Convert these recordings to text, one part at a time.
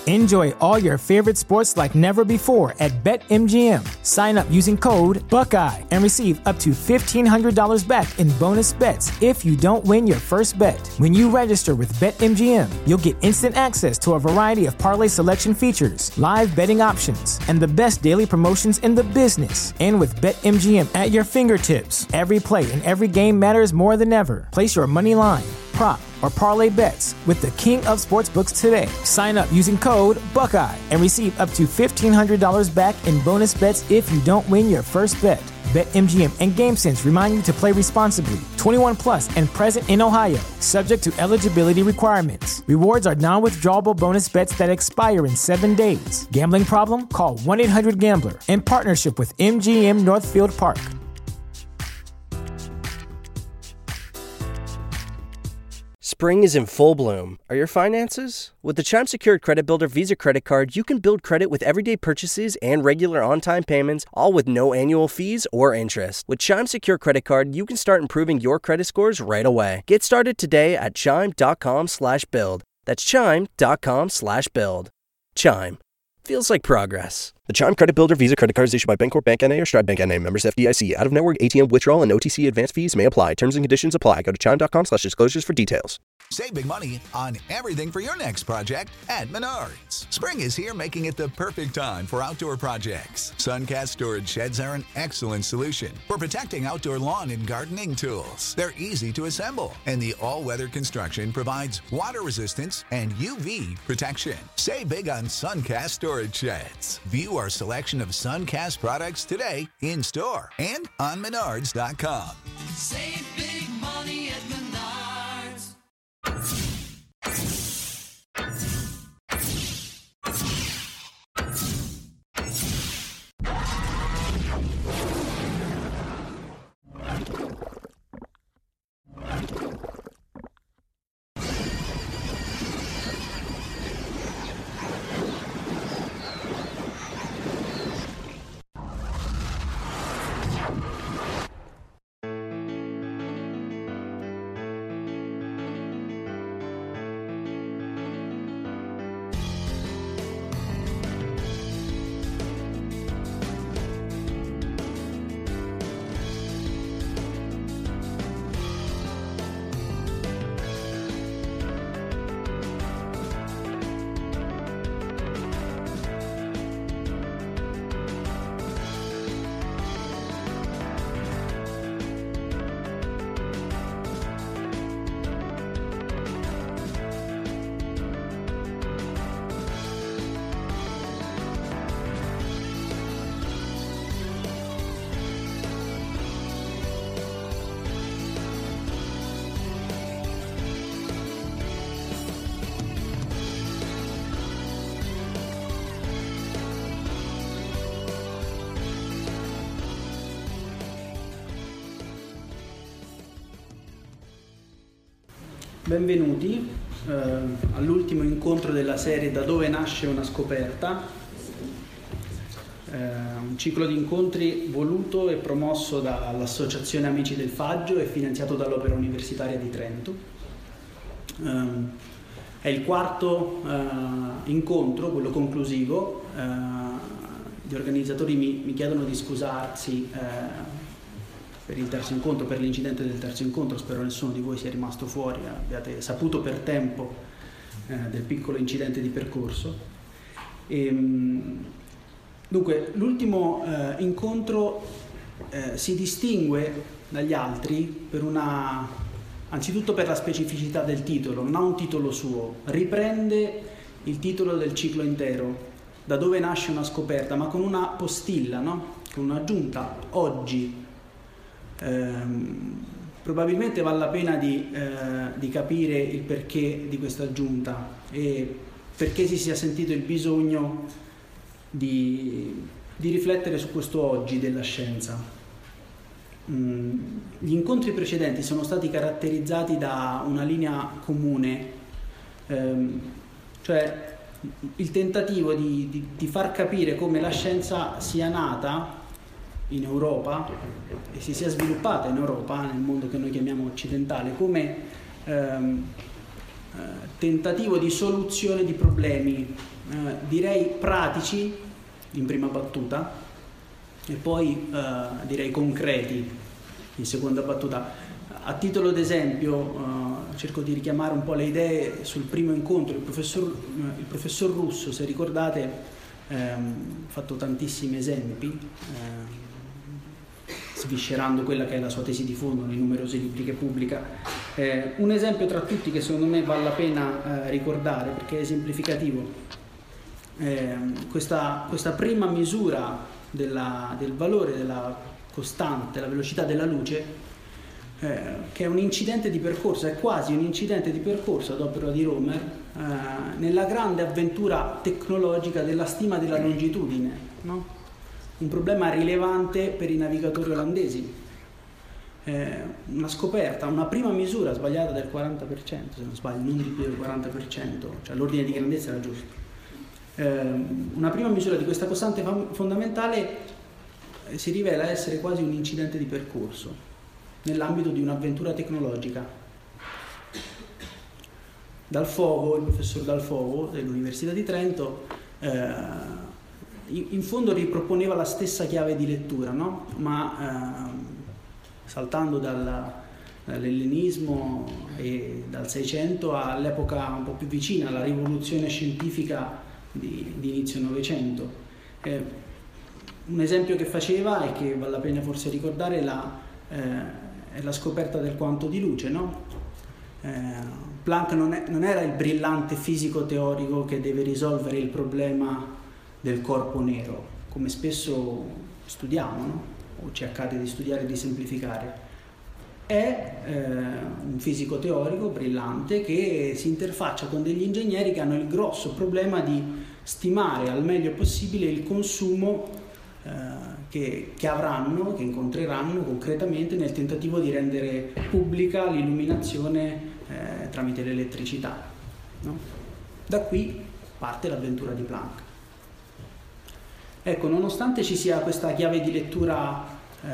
Enjoy all your favorite sports like never before at BetMGM. Sign up using code Buckeye and receive up to $1,500 back in bonus bets if you don't win your first bet. When you register with BetMGM, you'll get instant access to a variety of parlay selection features, live betting options, and the best daily promotions in the business. And with BetMGM at your fingertips, every play and every game matters more than ever. Place your money line, prop, or parlay bets with the king of sportsbooks today. Sign up using code Buckeye and receive up to $1,500 back in bonus bets if you don't win your first bet. BetMGM and GameSense remind you to play responsibly. 21 plus and present in Ohio, subject to eligibility requirements. Rewards are non-withdrawable bonus bets that expire in 7 days. Gambling problem? Call 1-800-GAMBLER. In partnership with MGM Northfield Park. Spring is in full bloom. Are your finances? With the Chime Secured Credit Builder Visa Credit Card, you can build credit with everyday purchases and regular on-time payments, all with no annual fees or interest. With Chime Secured Credit Card, you can start improving your credit scores right away. Get started today at chime.com/build. That's chime.com/build. Chime. Feels like progress. The Chime Credit Builder Visa Credit Card is issued by Bancorp Bank N.A. or Stride Bank N.A. Members FDIC. Out-of-network ATM withdrawal and OTC advance fees may apply. Terms and conditions apply. Go to chime.com/disclosures for details. Save big money on everything for your next project at Menards. Spring is here, making it the perfect time for outdoor projects. Suncast storage sheds are an excellent solution for protecting outdoor lawn and gardening tools. They're easy to assemble, and the all-weather construction provides water resistance and UV protection. Save big on Suncast storage sheds. View our selection of Suncast products today in-store and on Menards.com. Save big money at Menards. Benvenuti all'ultimo incontro della serie Da dove nasce una scoperta, un ciclo di incontri voluto e promosso dall'Associazione Amici del Faggio e finanziato dall'Opera Universitaria di Trento. È il quarto incontro, quello conclusivo. Gli organizzatori mi chiedono di scusarsi per il terzo incontro, per l'incidente del terzo incontro. Spero nessuno di voi sia rimasto fuori, abbiate saputo per tempo del piccolo incidente di percorso. Dunque, l'ultimo incontro si distingue dagli altri anzitutto per la specificità del titolo. Non ha un titolo suo, riprende il titolo del ciclo intero, Da dove nasce una scoperta, ma con una postilla, no? Con un'aggiunta, oggi. Probabilmente vale la pena di capire il perché di questa aggiunta e perché si sia sentito il bisogno di riflettere su questo oggi della scienza. Gli incontri precedenti sono stati caratterizzati da una linea comune, cioè il tentativo di far capire come la scienza sia nata in Europa e si sia sviluppata in Europa, nel mondo che noi chiamiamo occidentale, come tentativo di soluzione di problemi direi pratici in prima battuta e poi direi concreti in seconda battuta. A titolo d'esempio cerco di richiamare un po' le idee sul primo incontro. Il professor Russo, se ricordate, ha fatto tantissimi esempi, sviscerando quella che è la sua tesi di fondo nei numerosi libri che pubblica. Un esempio tra tutti che secondo me vale la pena ricordare perché è esemplificativo, questa prima misura del valore della costante, la velocità della luce, che è un incidente di percorso, è quasi un incidente di percorso ad opera di Romer nella grande avventura tecnologica della stima della longitudine, no? Un problema rilevante per i navigatori olandesi, una scoperta, una prima misura sbagliata del 40%, se non sbaglio, non di più del 40%, cioè l'ordine di grandezza era giusto. Una prima misura di questa costante fondamentale si rivela essere quasi un incidente di percorso nell'ambito di un'avventura tecnologica. Dal Fogo, il professor Dal Fogo dell'Università di Trento, in fondo riproponeva la stessa chiave di lettura, no? Ma saltando dall'ellenismo e dal 600 all'epoca un po' più vicina, alla rivoluzione scientifica di inizio Novecento. Un esempio che faceva e che vale la pena forse ricordare è la scoperta del quanto di luce, no? Planck non era il brillante fisico teorico che deve risolvere il problema del corpo nero, come spesso studiamo, no? O ci accade di studiare e di semplificare. È un fisico teorico brillante che si interfaccia con degli ingegneri che hanno il grosso problema di stimare al meglio possibile il consumo che avranno, che incontreranno concretamente nel tentativo di rendere pubblica l'illuminazione tramite l'elettricità, no? Da qui parte l'avventura di Planck. Ecco, nonostante ci sia questa chiave di lettura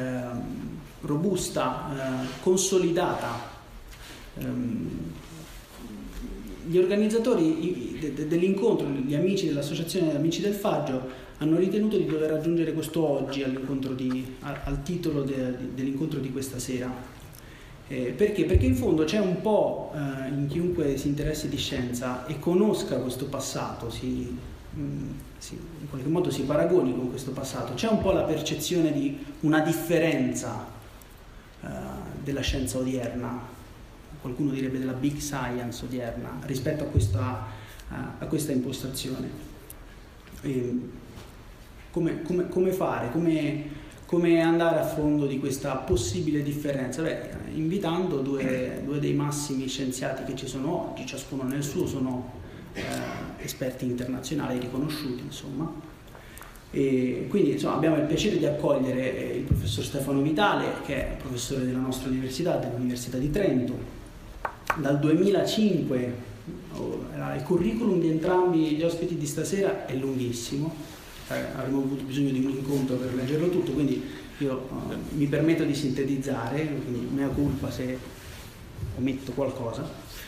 robusta, consolidata, gli organizzatori dell'incontro, gli amici dell'Associazione Amici del Faggio, hanno ritenuto di dover aggiungere questo oggi al titolo dell'incontro di questa sera. Perché? Perché in fondo c'è un po' in chiunque si interessi di scienza e conosca questo passato, in qualche modo si paragoni con questo passato, c'è un po' la percezione di una differenza della scienza odierna, qualcuno direbbe della big science odierna, rispetto a questa impostazione. Come fare? Come andare a fondo di questa possibile differenza? Invitando due dei massimi scienziati che ci sono oggi, ciascuno nel suo, sono esperti internazionali riconosciuti, insomma. E quindi abbiamo il piacere di accogliere il professor Stefano Vitale, che è professore della nostra università, dell'Università di Trento. Dal 2005, il curriculum di entrambi gli ospiti di stasera è lunghissimo, avremmo avuto bisogno di un incontro per leggerlo tutto, quindi io mi permetto di sintetizzare, quindi mea culpa se ometto qualcosa.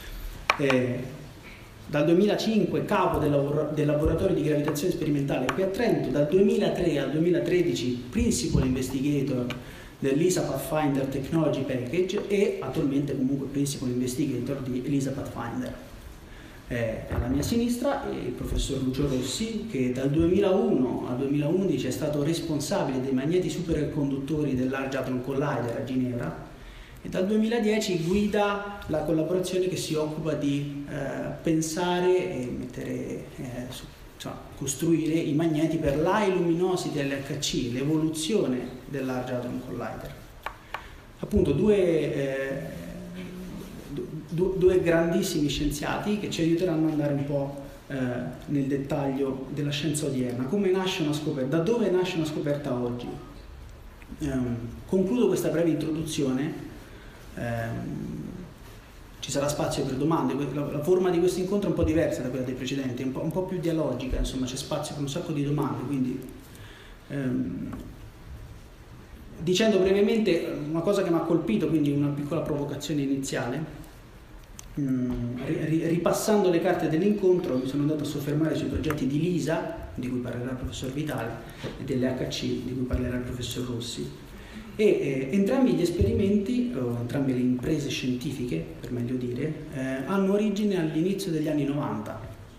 Dal 2005 capo del laboratorio di gravitazione sperimentale qui a Trento, dal 2003 al 2013 principal investigator dell'ESA Pathfinder Technology Package e attualmente comunque principal investigator di ELISA Pathfinder. Alla mia sinistra il professor Lucio Rossi, che dal 2001 al 2011 è stato responsabile dei magneti superconduttori del Large Hadron Collider a Ginevra e dal 2010 guida la collaborazione che si occupa di pensare e costruire i magneti per l'High Luminosity LHC, l'evoluzione del Large Hadron Collider. Appunto due grandissimi scienziati che ci aiuteranno ad andare un po' nel dettaglio della scienza odierna. Come nasce una scoperta? Da dove nasce una scoperta oggi? Concludo questa breve introduzione. Ci sarà spazio per domande. La forma di questo incontro è un po' diversa da quella dei precedenti, un po' più dialogica, insomma c'è spazio per un sacco di domande, quindi dicendo brevemente una cosa che mi ha colpito, quindi una piccola provocazione iniziale. ripassando le carte dell'incontro mi sono andato a soffermare sui progetti di LISA, di cui parlerà il professor Vitale, e dell'HC, di cui parlerà il professor Rossi. E entrambi gli esperimenti, o entrambe le imprese scientifiche, per meglio dire, hanno origine all'inizio degli anni 90,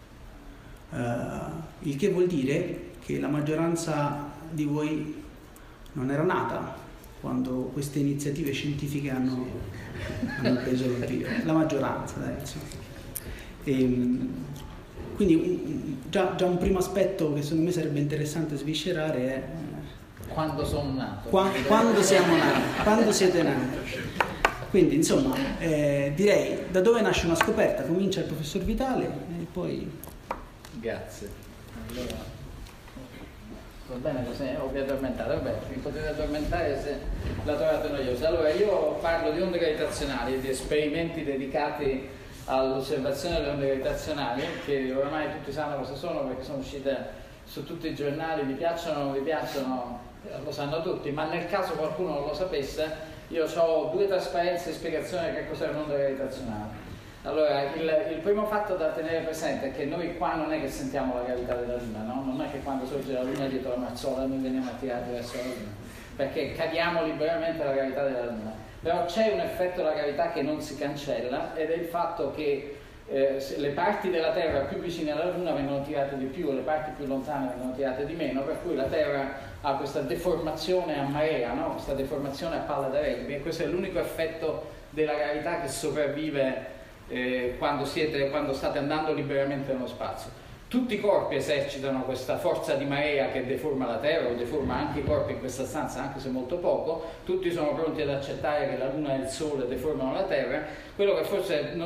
il che vuol dire che la maggioranza di voi non era nata quando queste iniziative scientifiche hanno preso il via. La maggioranza, dai, insomma. Quindi già un primo aspetto che secondo me sarebbe interessante sviscerare è quando sono nato. Quando siamo nati, quando siete nati. Quindi insomma direi da dove nasce una scoperta, comincia il professor Vitale e poi... Grazie. Allora, va bene così, o vi addormentate? Vabbè, vi potete addormentare se la trovate noiosa. Allora, io parlo di onde gravitazionali, di esperimenti dedicati all'osservazione delle onde gravitazionali, che oramai tutti sanno cosa sono perché sono uscite su tutti i giornali, vi piacciono o non vi piacciono, lo sanno tutti, ma nel caso qualcuno non lo sapesse, io ho 2 trasparenze di spiegazione di che cos'è un'onda gravitazionale. Allora, il primo fatto da tenere presente è che noi qua non è che sentiamo la gravità della Luna, no? Non è che quando sorge la Luna dietro la Mazzola noi veniamo attirati verso la Luna, perché cadiamo liberamente alla gravità della Luna. Però c'è un effetto della gravità che non si cancella, ed è il fatto che le parti della Terra più vicine alla Luna vengono tirate di più, le parti più lontane vengono tirate di meno, per cui la Terra ha questa deformazione a marea, no? Questa deformazione a palla da rugby, e questo è l'unico effetto della gravità che sopravvive quando state andando liberamente nello spazio. Tutti i corpi esercitano questa forza di marea che deforma la Terra, o deforma anche i corpi in questa stanza, anche se molto poco. Tutti sono pronti ad accettare che la Luna e il Sole deformano la Terra. Quello che forse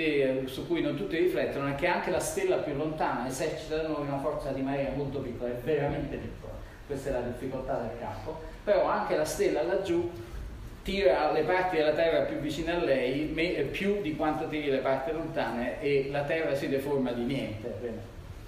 su cui non tutti riflettono è che anche la stella più lontana esercita da noi una forza di marea molto piccola, è veramente piccola. Questa è la difficoltà del campo. Però anche la stella laggiù tira le parti della Terra più vicine a lei più di quanto tiri le parti lontane, e la Terra si deforma di niente.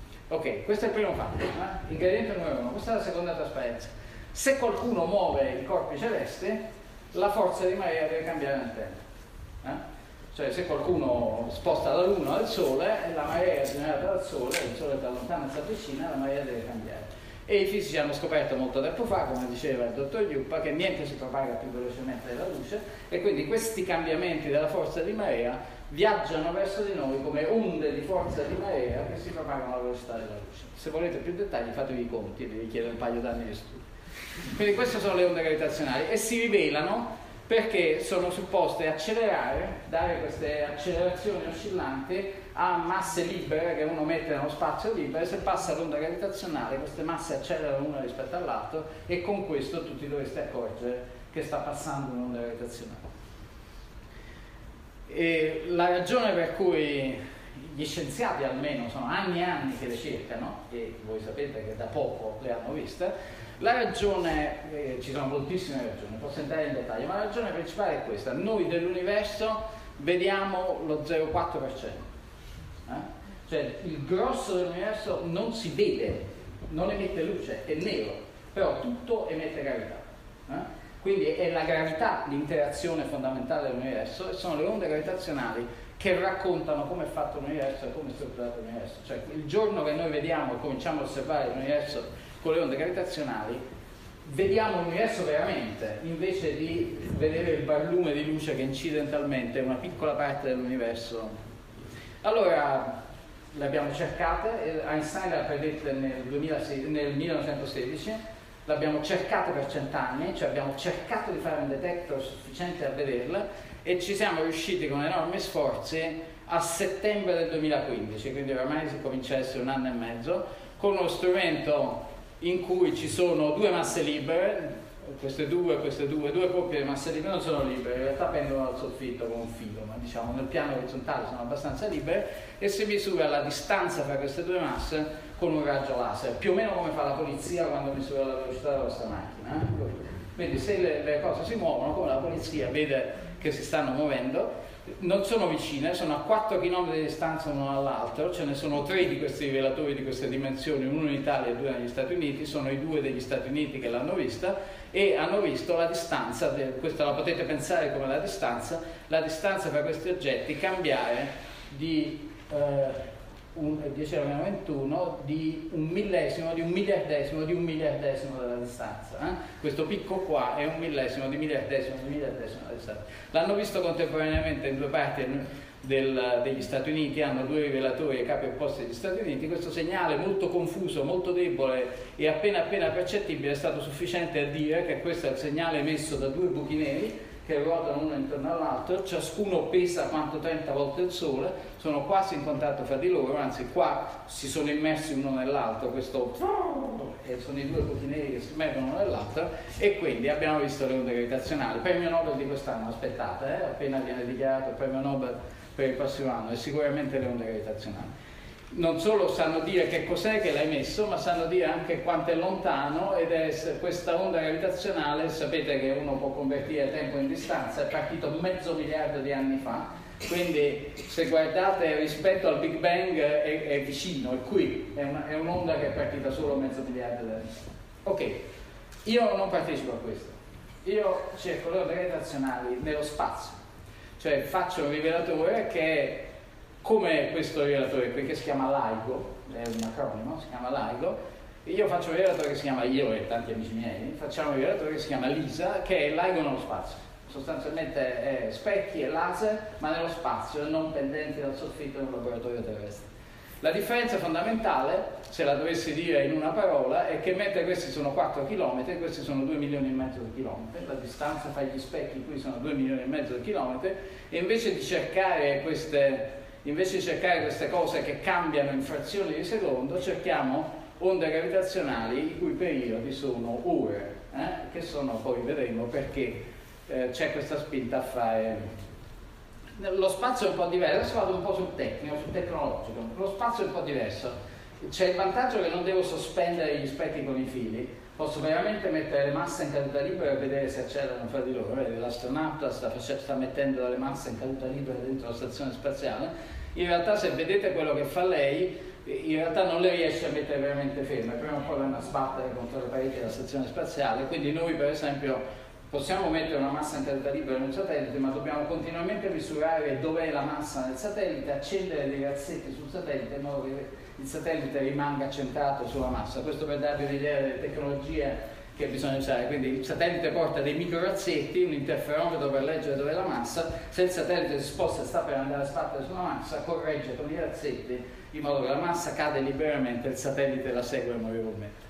Ok, questo è il primo fatto, ingrediente numero 1. Questa è la seconda trasparenza. Se qualcuno muove i corpi celesti, la forza di marea deve cambiare nel tempo. Cioè, se qualcuno sposta la Luna dal Sole, la marea generata dal Sole, il Sole da lontano si avvicina, la marea deve cambiare. E i fisici hanno scoperto molto tempo fa, come diceva il dottor Juppa, che niente si propaga più velocemente della luce, e quindi questi cambiamenti della forza di marea viaggiano verso di noi come onde di forza di marea che si propagano alla velocità della luce. Se volete più dettagli fatevi i conti, vi richiede un paio d'anni di studio. Quindi queste sono le onde gravitazionali, e si rivelano perché sono supposte accelerare, dare queste accelerazioni oscillanti a masse libere che uno mette nello spazio libero, e se passa l'onda gravitazionale queste masse accelerano una rispetto all'altro, e con questo tutti dovreste accorgere che sta passando un'onda gravitazionale. E la ragione per cui gli scienziati almeno sono anni e anni che le cercano, e voi sapete che da poco le hanno viste, la ragione, ci sono moltissime ragioni, posso entrare in dettaglio, ma la ragione principale è questa: noi dell'universo vediamo lo 0,4%, cioè il grosso dell'universo non si vede, non emette luce, è nero, però tutto emette gravità. Quindi è la gravità l'interazione fondamentale dell'universo, e sono le onde gravitazionali che raccontano come è fatto l'universo e come è strutturato l'universo. Cioè il giorno che noi vediamo e cominciamo a osservare l'universo con le onde gravitazionali, vediamo l'universo veramente, invece di vedere il barlume di luce che incidentalmente è una piccola parte dell'universo. Allora, le abbiamo cercate, Einstein le ha predette nel 1916, l'abbiamo cercate per 100 anni, cioè abbiamo cercato di fare un detector sufficiente a vederle, e ci siamo riusciti con enormi sforzi a settembre del 2015, quindi ormai si comincia a essere 1 anno e mezzo, con uno strumento in cui ci sono 2 masse libere, queste due coppie di masse libere non sono libere, in realtà pendono dal soffitto con un filo, ma diciamo nel piano orizzontale sono abbastanza libere, e si misura la distanza tra queste 2 masse con un raggio laser, più o meno come fa la polizia quando misura la velocità della vostra macchina. Quindi se le cose si muovono, come la polizia vede che si stanno muovendo, non sono vicine, sono a 4 km di distanza l'uno dall'altro, ce ne sono 3 di questi rivelatori di queste dimensioni, uno in Italia e 2 negli Stati Uniti, sono i 2 degli Stati Uniti che l'hanno vista e hanno visto la distanza, questa la potete pensare come la distanza tra questi oggetti cambiare di 10 alla meno 21 di un millesimo, di un miliardesimo della distanza. Questo picco qua è un millesimo di miliardesimo della distanza. L'hanno visto contemporaneamente in 2 parti degli Stati Uniti, hanno 2 rivelatori ai capi opposti degli Stati Uniti. Questo segnale molto confuso, molto debole e appena percettibile è stato sufficiente a dire che questo è il segnale emesso da 2 buchi neri che ruotano uno intorno all'altro, ciascuno pesa quanto 30 volte il Sole, sono quasi in contatto fra di loro, anzi qua si sono immersi uno nell'altro, questo e sono i 2 buchi neri che si immergono uno nell'altro, e quindi abbiamo visto le onde gravitazionali. Premio Nobel di quest'anno, aspettate, appena viene dichiarato il premio Nobel per il prossimo anno, e sicuramente le onde gravitazionali. Non solo sanno dire che cos'è che l'ha emesso, ma sanno dire anche quanto è lontano, ed è questa onda gravitazionale, sapete che uno può convertire tempo in distanza, è partito 500 miliardi di anni fa, quindi se guardate rispetto al Big Bang è vicino, è qui, è un'onda che è partita solo 500 miliardi di anni fa. Ok, io non partecipo a questo, io cerco le onde gravitazionali nello spazio, cioè faccio un rivelatore che è come questo rivelatore qui che si chiama LIGO, è un acronimo, si chiama LIGO. Io faccio un rivelatore che si chiama, io e tanti amici miei, facciamo un rivelatore che si chiama LISA, che è LIGO nello spazio. Sostanzialmente è specchi e laser, ma nello spazio, non pendenti dal soffitto di un laboratorio terrestre. La differenza fondamentale, se la dovessi dire in una parola, è che mentre questi sono 4 km, questi sono 2 milioni e mezzo di chilometri, la distanza fra gli specchi qui sono 2 milioni e mezzo di chilometri, e invece di cercare queste cose che cambiano in frazioni di secondo, cerchiamo onde gravitazionali i cui periodi sono ore, che sono, poi vedremo perché c'è questa spinta a fare. Lo spazio è un po' diverso, adesso vado un po' sul tecnico, sul tecnologico. Lo spazio è un po' diverso, c'è il vantaggio che non devo sospendere gli specchi con i fili, posso veramente mettere le masse in caduta libera e vedere se accelerano fra di loro. L'astronauta sta mettendo delle masse in caduta libera dentro la stazione spaziale. In realtà, se vedete quello che fa lei, in realtà non le riesce a mettere veramente ferme, prima o poi vanno a sbattere contro le pareti della stazione spaziale. Quindi noi, per esempio, possiamo mettere una massa in caduta libera in un satellite, ma dobbiamo continuamente misurare dov'è la massa nel satellite, accendere dei razzetti sul satellite in modo che il satellite rimanga centrato sulla massa. Questo per darvi un'idea delle tecnologie che bisogna usare. Quindi il satellite porta dei microrazzetti, un interferometro per leggere dov'è la massa. Se il satellite si sposta e sta per andare a sbattere sulla massa, corregge con i razzetti in modo che la massa cade liberamente e il satellite la segue amorevolmente.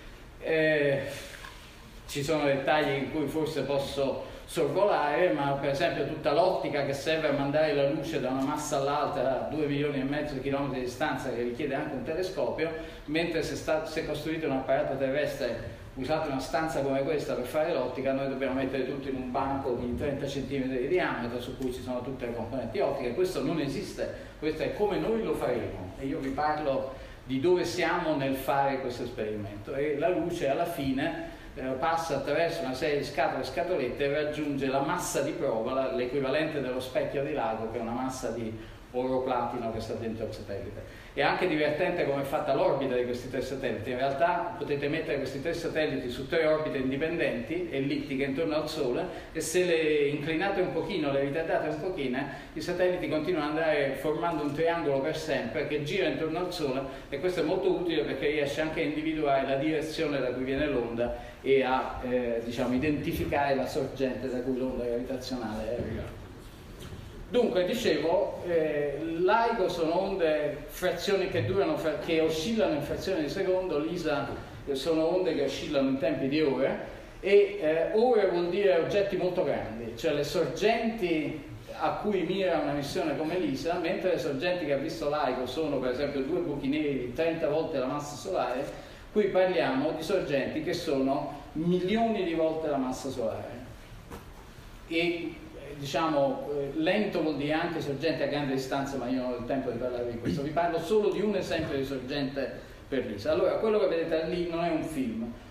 Ci sono dettagli in cui forse posso sorvolare, ma per esempio tutta l'ottica che serve a mandare la luce da una massa all'altra a 2 milioni e mezzo di chilometri di distanza, che richiede anche un telescopio, mentre se costruite un apparato terrestre, usate una stanza come questa per fare l'ottica, noi dobbiamo mettere tutto in un banco di 30 cm di diametro su cui ci sono tutte le componenti ottiche. Questo non esiste, questo è come noi lo faremo, e io vi parlo di dove siamo nel fare questo esperimento. E la luce alla fine passa attraverso una serie di scatole e scatolette e raggiunge la massa di prova, l'equivalente dello specchio di lago, che è una massa di oro platino che sta dentro il satellite. È anche divertente come è fatta l'orbita di questi 3 satelliti. In realtà potete mettere questi 3 satelliti su 3 orbite indipendenti, ellittiche intorno al Sole, e se le inclinate un pochino, le ritardate un pochino, i satelliti continuano ad andare formando un triangolo per sempre che gira intorno al Sole, e questo è molto utile perché riesce anche a individuare la direzione da cui viene l'onda e a identificare la sorgente da cui l'onda gravitazionale è arrivata. Dunque, dicevo, LIGO sono onde, frazioni che oscillano in frazioni di secondo, LISA sono onde che oscillano in tempi di ore, e ore vuol dire oggetti molto grandi, cioè le sorgenti a cui mira una missione come LISA, mentre le sorgenti che ha visto LIGO sono per esempio 2 buchi neri di 30 volte la massa solare, qui parliamo di sorgenti che sono milioni di volte la massa solare. E lento vuol dire anche sorgente a grande distanza, ma io non ho il tempo di parlare di questo. Vi parlo solo di un esempio di sorgente per LISA. Allora, quello che vedete lì non è un film.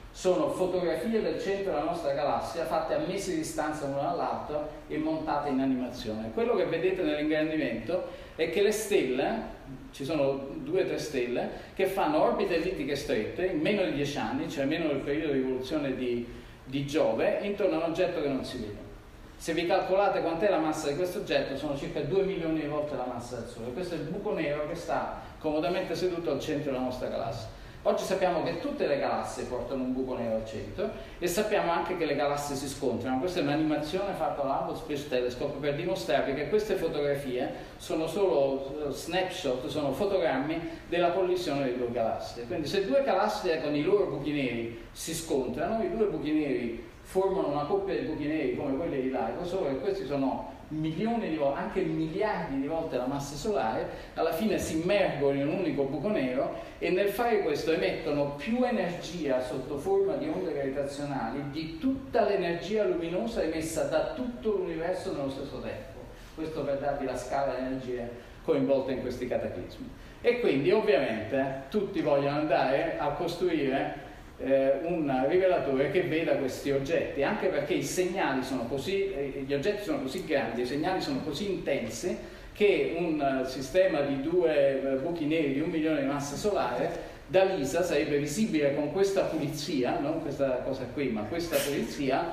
sono fotografie del centro della nostra galassia fatte a mesi di distanza l'uno dall'altro e montate in animazione. Quello che vedete nell'ingrandimento è che le stelle, ci sono 2 o 3 stelle, che fanno orbite ellittiche strette in meno di 10 anni, cioè meno del periodo di evoluzione di Giove, intorno a un oggetto che non si vede. Se vi calcolate quant'è la massa di questo oggetto, sono circa 2 milioni di volte la massa del Sole. Questo è il buco nero che sta comodamente seduto al centro della nostra galassia. Oggi sappiamo che tutte le galassie portano un buco nero al centro e sappiamo anche che le galassie si scontrano. Questa è un'animazione fatta dalla Hubble Space Telescope per dimostrarvi che queste fotografie sono solo snapshot, sono fotogrammi della collisione di 2 galassie. Quindi se 2 galassie con i loro buchi neri si scontrano, i 2 buchi neri formano una coppia di buchi neri come quelli di LIGO, solo che questi sono milioni di volte, anche miliardi di volte la massa solare, alla fine si immergono in un unico buco nero e nel fare questo emettono più energia sotto forma di onde gravitazionali di tutta l'energia luminosa emessa da tutto l'universo nello stesso tempo. Questo per darvi la scala di energie coinvolte in questi cataclismi. E quindi ovviamente tutti vogliono andare a costruire un rivelatore che veda questi oggetti, anche perché i segnali sono così, gli oggetti sono così grandi, i segnali sono così intensi che un sistema di 2 buchi neri di 1 milione di massa solare da LISA sarebbe visibile con questa pulizia, non questa cosa qui, ma questa pulizia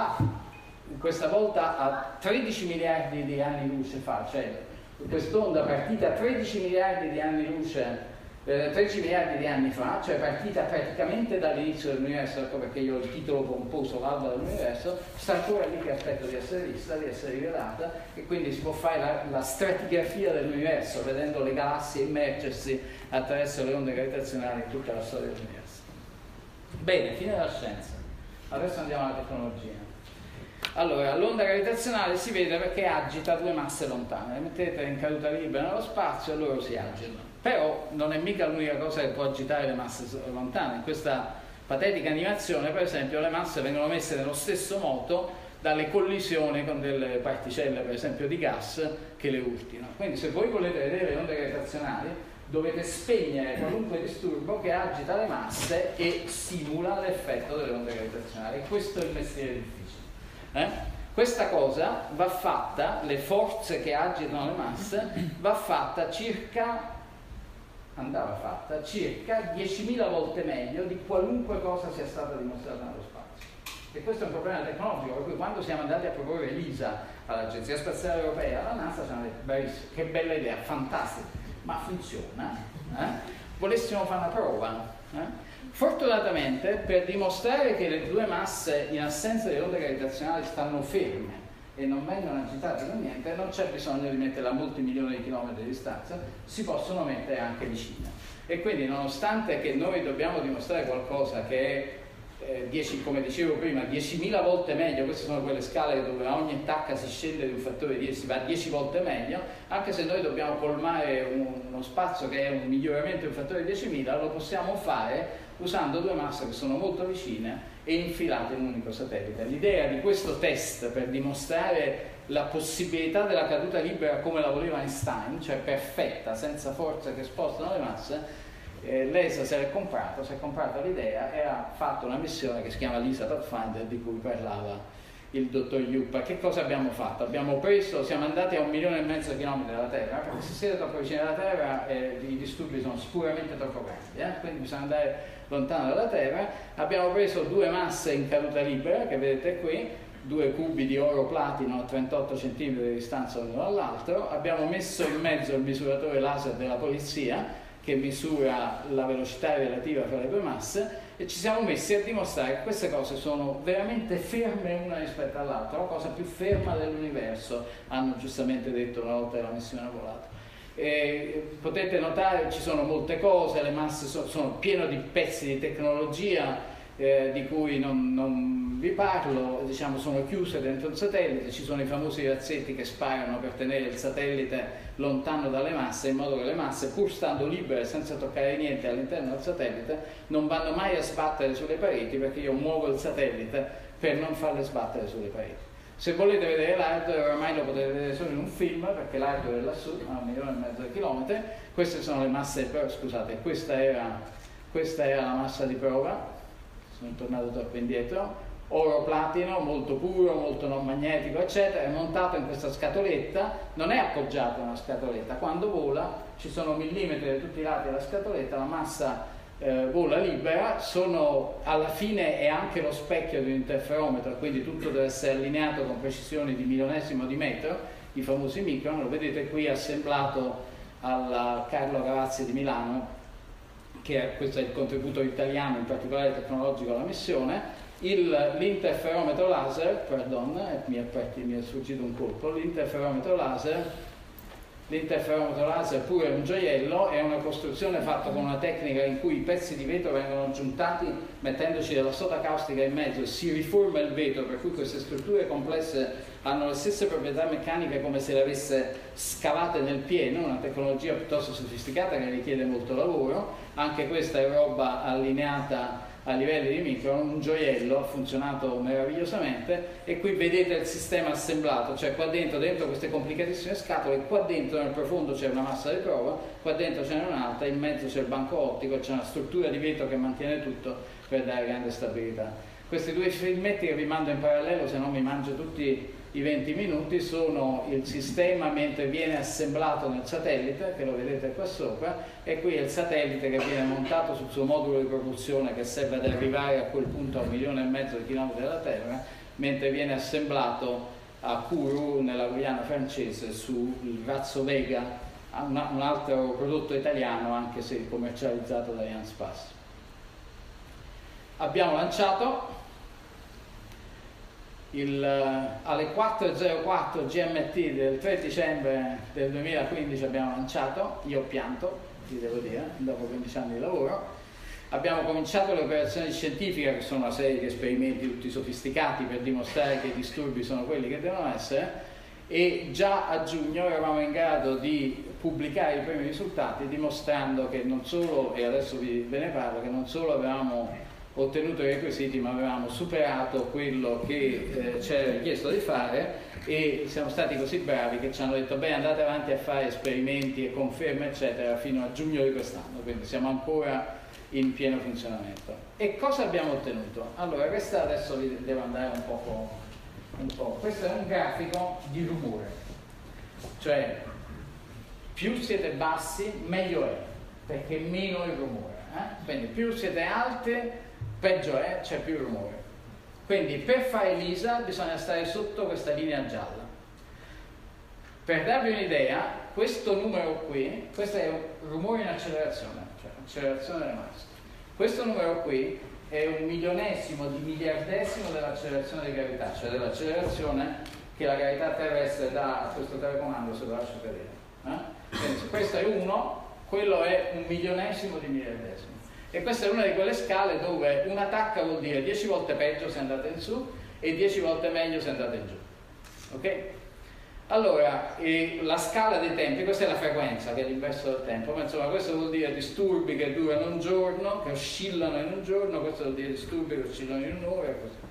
questa volta a 13 miliardi di anni luce fa, cioè quest'onda partita a 13 miliardi di anni luce 13 miliardi di anni fa, cioè partita praticamente dall'inizio dell'universo, ecco perché io ho il titolo pomposo l'alba dell'universo, sta ancora lì che aspetta di essere vista, di essere rivelata, e quindi si può fare la stratigrafia dell'universo vedendo le galassie immergersi attraverso le onde gravitazionali in tutta la storia dell'universo. Bene, fine della scienza. Adesso andiamo alla tecnologia. Allora, l'onda gravitazionale si vede perché agita 2 masse lontane, le mettete in caduta libera nello spazio e loro si agitano. Però non è mica l'unica cosa che può agitare le masse lontane. In questa patetica animazione, per esempio, le masse vengono messe nello stesso modo dalle collisioni con delle particelle, per esempio, di gas che le urtino. Quindi se voi volete vedere le onde gravitazionali, dovete spegnere qualunque disturbo che agita le masse e simula l'effetto delle onde gravitazionali. Questo è il mestiere difficile. Questa cosa va fatta, le forze che agitano le masse, andava fatta circa 10.000 volte meglio di qualunque cosa sia stata dimostrata nello spazio. E questo è un problema tecnologico, per cui quando siamo andati a proporre l'ISA all'Agenzia Spaziale Europea, alla NASA ci hanno detto, bravissimo, che bella idea, fantastica, ma funziona? Volessimo fare una prova? Fortunatamente, per dimostrare che le 2 masse in assenza di onde gravitazionali stanno ferme e non vengono agitate da niente, non c'è bisogno di metterle a molti milioni di chilometri di distanza, si possono mettere anche vicine. E quindi, nonostante che noi dobbiamo dimostrare qualcosa che è, come dicevo prima, 10.000 volte meglio, queste sono quelle scale dove a ogni tacca si scende di un fattore 10, si va 10 volte meglio, anche se noi dobbiamo colmare uno spazio che è un miglioramento di un fattore 10.000, lo possiamo fare usando 2 masse che sono molto vicine e infilate in un unico satellite. L'idea di questo test per dimostrare la possibilità della caduta libera come la voleva Einstein, cioè perfetta, senza forze che spostano le masse, l'ESA si è comprata l'idea e ha fatto una missione che si chiama l'ISA Pathfinder, di cui parlava il dottor Juppa. Che cosa abbiamo fatto? Siamo andati a 1,5 milioni di chilometri dalla Terra, perché se siete troppo vicini alla Terra i disturbi sono sicuramente troppo grandi, quindi bisogna andare lontano dalla Terra. Abbiamo preso 2 masse in caduta libera, che vedete qui, 2 cubi di oro platino a 38 cm di distanza l'uno dall'altro, abbiamo messo in mezzo il misuratore laser della polizia, che misura la velocità relativa fra le 2 masse, e ci siamo messi a dimostrare che queste cose sono veramente ferme una rispetto all'altra, la cosa più ferma dell'universo, hanno giustamente detto una volta che la missione ha volato. Potete notare ci sono molte cose, le masse sono piene di pezzi di tecnologia di cui non vi parlo, diciamo, sono chiuse dentro il satellite, ci sono i famosi razzetti che sparano per tenere il satellite lontano dalle masse, in modo che le masse, pur stando libere senza toccare niente all'interno del satellite, non vanno mai a sbattere sulle pareti, perché io muovo il satellite per non farle sbattere sulle pareti. Se volete vedere l'hardware, ormai lo potete vedere solo in un film, perché l'hardware è lassù, a 1,5 milioni di chilometri. Queste sono le masse, scusate, questa era la massa di prova. sono tornato troppo indietro, oro platino, molto puro, molto non magnetico, eccetera, è montato in questa scatoletta, non è appoggiato a una scatoletta, quando vola ci sono millimetri da tutti i lati della scatoletta, la massa vola libera, alla fine è anche lo specchio di un interferometro, quindi tutto deve essere allineato con precisioni di milionesimo di metro, i famosi micron, lo vedete qui assemblato al Carlo Ravazzi di Milano, questo è il contributo italiano, in particolare tecnologico, alla missione. L'interferometro laser, mi è sfuggito un colpo, l'interferometro laser pure è un gioiello, è una costruzione fatta con una tecnica in cui i pezzi di vetro vengono aggiuntati mettendoci della soda caustica in mezzo e si riforma il vetro, per cui queste strutture complesse hanno le stesse proprietà meccaniche come se le avesse scavate nel pieno, una tecnologia piuttosto sofisticata che richiede molto lavoro. Anche questa è roba allineata a livelli di micron, un gioiello, ha funzionato meravigliosamente, e qui vedete il sistema assemblato, cioè qua dentro queste complicatissime scatole, qua dentro nel profondo c'è una massa di prova, qua dentro ce n'è un'altra, in mezzo c'è il banco ottico, c'è una struttura di vetro che mantiene tutto per dare grande stabilità. Questi due filmetti che vi mando in parallelo, se non mi mangio tutti i 20 minuti, sono il sistema mentre viene assemblato nel satellite, che lo vedete qua sopra, e qui è il satellite che viene montato sul suo modulo di propulsione che serve ad arrivare a quel punto a 1,5 milioni di chilometri dalla Terra, mentre viene assemblato a Kourou nella Guyana francese sul razzo Vega, un altro prodotto italiano anche se commercializzato da Arianespace. Abbiamo lanciato alle 4:04 GMT del 3 dicembre del 2015 abbiamo lanciato, io ho pianto, vi devo dire, dopo 15 anni di lavoro. Abbiamo cominciato le operazioni scientifiche, che sono una serie di esperimenti tutti sofisticati per dimostrare che i disturbi sono quelli che devono essere, e già a giugno eravamo in grado di pubblicare i primi risultati dimostrando che non solo, e adesso ve ne parlo, che non solo avevamo ottenuto i requisiti, ma avevamo superato quello che ci era richiesto di fare, e siamo stati così bravi che ci hanno detto beh, andate avanti a fare esperimenti e conferme eccetera fino a giugno di quest'anno, quindi siamo ancora in pieno funzionamento. E cosa abbiamo ottenuto? Allora, questa adesso vi devo andare un po'. Questo è un grafico di rumore, cioè più siete bassi meglio è, perché meno il rumore, quindi più siete alte peggio è, c'è più rumore. Quindi per fare l'ISA bisogna stare sotto questa linea gialla. Per darvi un'idea, questo numero qui, questo è un rumore in accelerazione, cioè accelerazione delle masse. Questo numero qui è 1/1000 di miliardesimo dell'accelerazione di gravità, cioè dell'accelerazione che la gravità terrestre dà a questo telecomando se lo lascio cadere. Quindi se questo è 1, quello è 1/1000 di miliardesimo. E questa è una di quelle scale dove una tacca vuol dire 10 volte peggio se andate in su e 10 volte meglio se andate in giù. Ok? Allora, la scala dei tempi, questa è la frequenza che è l'inverso del tempo, ma insomma questo vuol dire disturbi che durano un giorno, che oscillano in un giorno, questo vuol dire disturbi che oscillano in un'ora e così.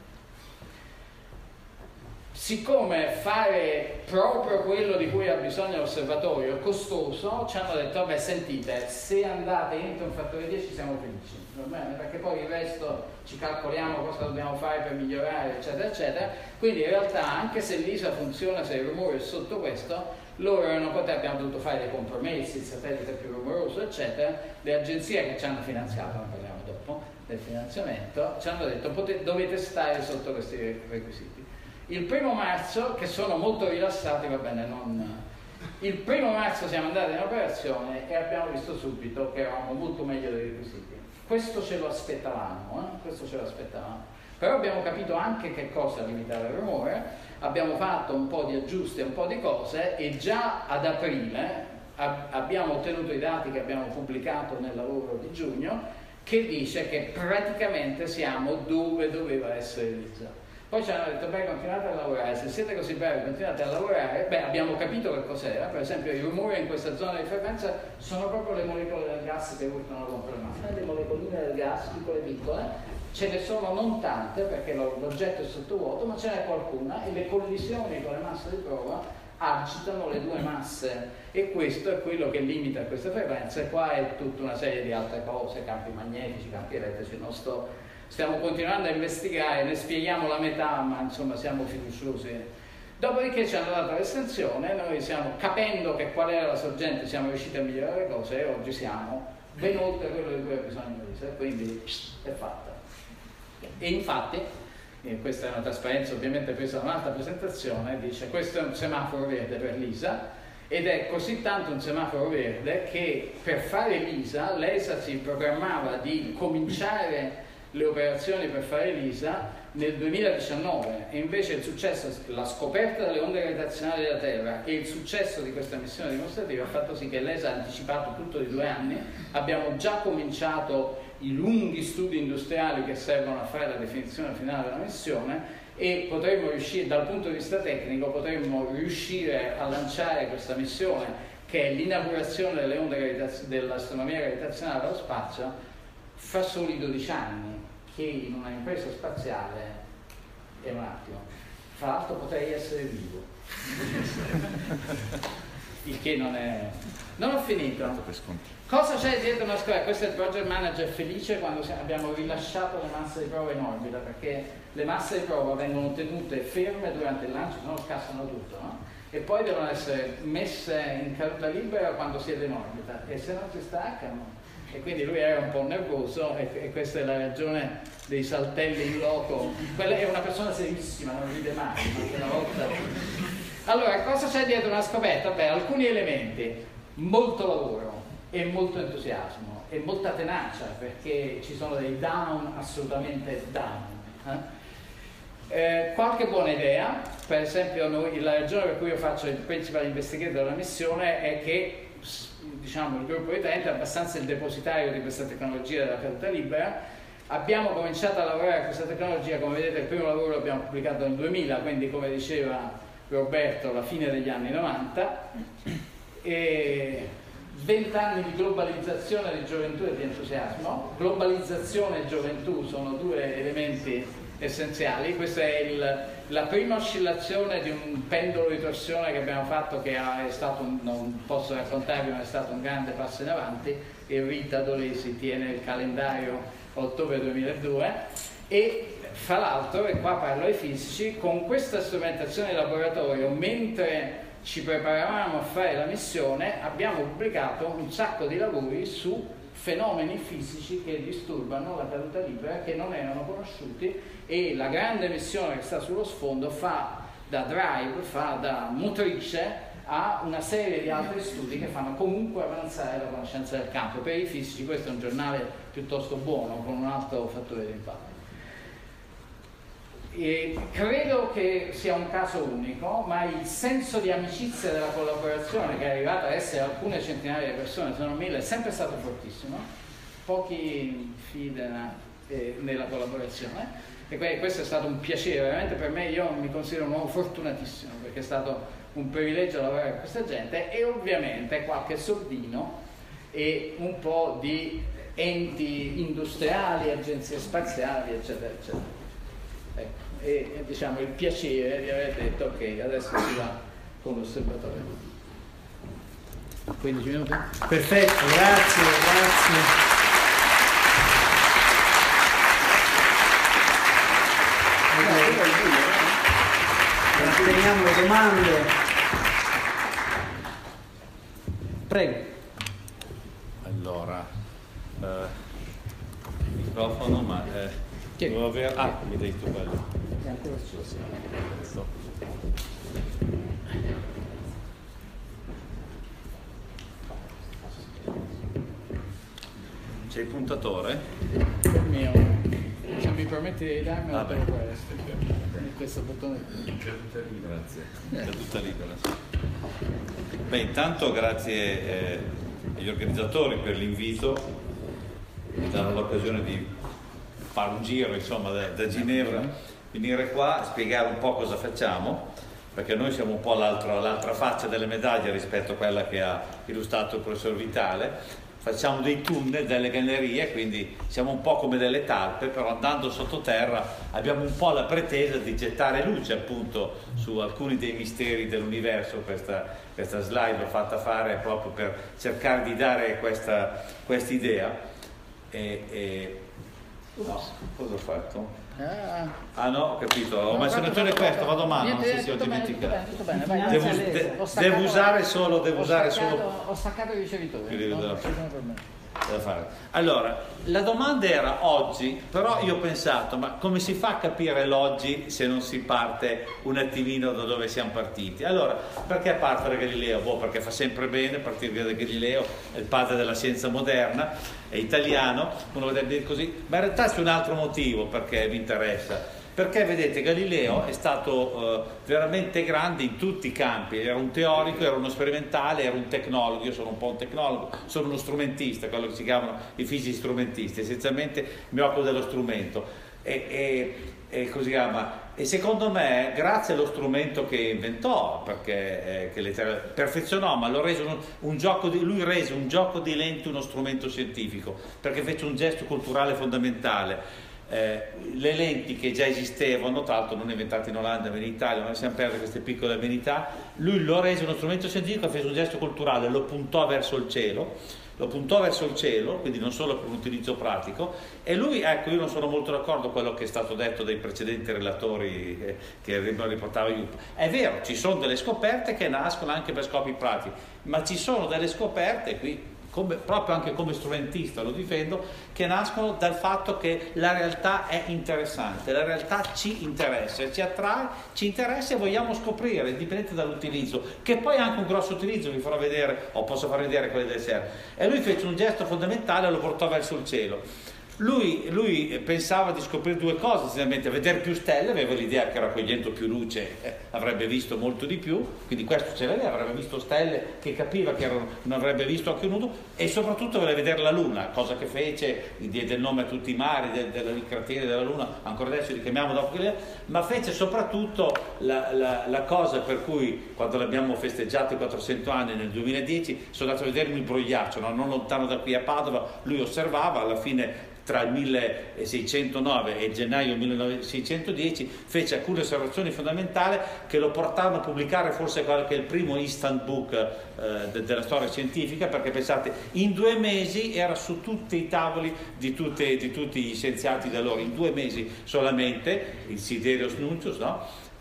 Siccome fare proprio quello di cui ha bisogno l'osservatorio è costoso, ci hanno detto vabbè sentite, se andate entro un fattore 10 siamo felici, va bene? Perché poi il resto ci calcoliamo cosa dobbiamo fare per migliorare eccetera eccetera. Quindi in realtà anche se l'ISA funziona, se il rumore è sotto questo, loro erano contenti, abbiamo dovuto fare dei compromessi, il satellite è più rumoroso eccetera. Le agenzie che ci hanno finanziato, ne parliamo dopo del finanziamento, ci hanno detto dovete stare sotto questi requisiti. Il 1 marzo, che sono molto rilassati, va bene, il 1 marzo siamo andati in operazione e abbiamo visto subito che eravamo molto meglio dei requisiti. Questo ce lo aspettavamo, però abbiamo capito anche che cosa limitare il rumore, abbiamo fatto un po' di aggiusti, un po' di cose, e già ad aprile abbiamo ottenuto i dati che abbiamo pubblicato nel lavoro di giugno, che dice che praticamente siamo dove doveva essere l'ISA. Poi ci hanno detto, beh, continuate a lavorare, se siete così bravi continuate a lavorare. Beh, abbiamo capito che cos'era, per esempio il rumore in questa zona di frequenza sono proprio le molecole del gas che urtano contro il mare, le molecoline del gas, piccole, ce ne sono non tante perché l'oggetto è sottovuoto, ma ce n'è qualcuna e le collisioni con le masse di prova agitano le due masse, e questo è quello che limita queste frequenze. Qua è tutta una serie di altre cose, campi magnetici, campi elettrici, non sto stiamo continuando a investigare, ne spieghiamo la metà, ma insomma siamo fiduciosi. Dopodiché ci hanno dato l'estensione, noi capendo che qual era la sorgente, siamo riusciti a migliorare le cose e oggi siamo ben oltre quello di cui ha bisogno l'ISA, quindi è fatta. E infatti, questa è una trasparenza ovviamente presa da un'altra presentazione, dice questo è un semaforo verde per l'ISA, ed è così tanto un semaforo verde che per fare l'ESA si programmava di cominciare le operazioni per fare l'ISA nel 2019 e invece il successo, la scoperta delle onde gravitazionali della Terra e il successo di questa missione dimostrativa ha fatto sì che l'ESA ha anticipato tutto di 2 anni. Abbiamo già cominciato i lunghi studi industriali che servono a fare la definizione finale della missione e potremmo riuscire, dal punto di vista tecnico, potremmo riuscire a lanciare questa missione che è l'inaugurazione delle onde dell'astronomia gravitazionale dallo spazio fra soli 12 anni, che in una impresa spaziale è un attimo. Fra l'altro potrei essere vivo. Il che non è... Non ho finito. Cosa c'è dietro una scoperta? Questo è il project manager felice quando abbiamo rilasciato le masse di prova in orbita, perché le masse di prova vengono tenute ferme durante il lancio, se no scassano tutto, no? E poi devono essere messe in caduta libera quando siete in orbita, e se non si staccano. E quindi lui era un po' nervoso e questa è la ragione dei saltelli in loco. Quella è una persona serissima, non ride mai, anche una volta. Allora, cosa c'è dietro una scoperta? Beh, alcuni elementi: molto lavoro e molto entusiasmo e molta tenacia, perché ci sono dei down assolutamente down. Qualche buona idea, per esempio la ragione per cui io faccio il principal investigator della missione è che diciamo il gruppo utente è abbastanza il depositario di questa tecnologia della caduta libera. Abbiamo cominciato a lavorare a questa tecnologia, come vedete il primo lavoro l'abbiamo pubblicato nel 2000, quindi come diceva Roberto alla fine degli anni 90, e 20 anni di globalizzazione, di gioventù e di entusiasmo. Globalizzazione e gioventù sono 2 elementi essenziali. Questa è la prima oscillazione di un pendolo di torsione che abbiamo fatto, che è stato non posso raccontarvi, ma è stato un grande passo in avanti, e Rita Dolesi tiene il calendario ottobre 2002. E fra l'altro, e qua parlo ai fisici, con questa strumentazione di laboratorio, mentre ci preparavamo a fare la missione, abbiamo pubblicato un sacco di lavori su fenomeni fisici che disturbano la caduta libera, che non erano conosciuti, e la grande missione che sta sullo sfondo fa da drive, fa da motrice a una serie di altri studi che fanno comunque avanzare la conoscenza del campo. Per i fisici questo è un giornale piuttosto buono, con un alto fattore di impatto. E credo che sia un caso unico, ma il senso di amicizia della collaborazione, che è arrivata a essere alcune centinaia di persone, se non 1000, è sempre stato fortissimo. Pochi fidano nella collaborazione, e questo è stato un piacere veramente per me. Io mi considero un uomo fortunatissimo, perché è stato un privilegio lavorare con questa gente, e ovviamente qualche soldino e un po' di enti industriali, agenzie spaziali, eccetera eccetera. Ecco. E diciamo il piacere di aver detto ok, adesso si va con l'osservatorio. 15 minuti? Perfetto, grazie. Teniamo le domande. Prego. Allora, microfono, ma devo avere... Ah, mi dai tu quello. È ancora acceso. C'è il puntatore? Il mio, se mi permetti di darmi la per questo bottone. Grazie, è tutta libera. Beh, intanto grazie agli organizzatori per l'invito, mi danno l'occasione di fare un giro insomma da Ginevra, venire qua, spiegare un po' cosa facciamo, perché noi siamo un po' l'altra faccia delle medaglie rispetto a quella che ha illustrato il professor Vitale. Facciamo dei tunnel, delle gallerie, quindi siamo un po' come delle talpe, però andando sottoterra abbiamo un po' la pretesa di gettare luce appunto su alcuni dei misteri dell'universo. Questa slide l'ho fatta fare proprio per cercare di dare questa idea. No, cosa ho fatto? Ah No, ho capito, ho messo il questo, vado mano, non so se ho dimenticato. Tutto bene, vai. Devo usare solo Ho staccato i ricevitori. Da fare. Allora, la domanda era oggi, però io ho pensato, ma come si fa a capire l'oggi se non si parte un attimino da dove siamo partiti? Allora, perché parte da Galileo? Perché fa sempre bene partire da Galileo, è il padre della scienza moderna, è italiano, uno potrebbe dire così, ma in realtà c'è un altro motivo perché mi interessa. Perché vedete, Galileo è stato veramente grande in tutti i campi, era un teorico, era uno sperimentale, era un tecnologo. Io sono un po' un tecnologo, sono uno strumentista, quello che si chiamano i fisici strumentisti, essenzialmente mi occupo dello strumento e così chiama. E secondo me, grazie allo strumento che inventò, perché perfezionò, ma lo rese lui rese un gioco di lenti uno strumento scientifico, perché fece un gesto culturale fondamentale. Le lenti che già esistevano, tra l'altro non inventate in Olanda ma in Italia, non siamo persi queste piccole amenità, lui lo rese uno strumento scientifico, fece un gesto culturale, lo puntò verso il cielo, quindi non solo per un utilizzo pratico. E lui, ecco, io non sono molto d'accordo con quello che è stato detto dai precedenti relatori che riportava io. È vero, ci sono delle scoperte che nascono anche per scopi pratici, ma ci sono delle scoperte qui, proprio anche come strumentista lo difendo, che nascono dal fatto che la realtà è interessante, la realtà ci interessa, ci attrae, ci interessa e vogliamo scoprire, indipendente dall'utilizzo, che poi ha anche un grosso utilizzo, vi farò vedere, o posso far vedere quelli del SER. E lui fece un gesto fondamentale e lo portò verso il cielo. Lui pensava di scoprire due cose, essenzialmente: vedere più stelle, aveva l'idea che raccogliendo più luce avrebbe visto molto di più, quindi questo ce l'aveva, avrebbe visto stelle che capiva che non avrebbe visto occhio nudo, e soprattutto voleva vedere la Luna, cosa che fece, diede il nome a tutti i mari, dei crateri della Luna, ancora adesso li chiamiamo dopo, ma fece soprattutto la cosa per cui, quando l'abbiamo festeggiato i 400 anni nel 2010, sono andato a vedermi il Brogliaccio, non lontano da qui a Padova. Lui osservava, alla fine tra il 1609 e il gennaio 1610 fece alcune osservazioni fondamentali che lo portarono a pubblicare forse quello che è il primo instant book della storia scientifica, perché pensate, in 2 mesi era su tutti i tavoli di tutti gli scienziati da allora, in 2 mesi solamente, il Sidereus Nuncius, no?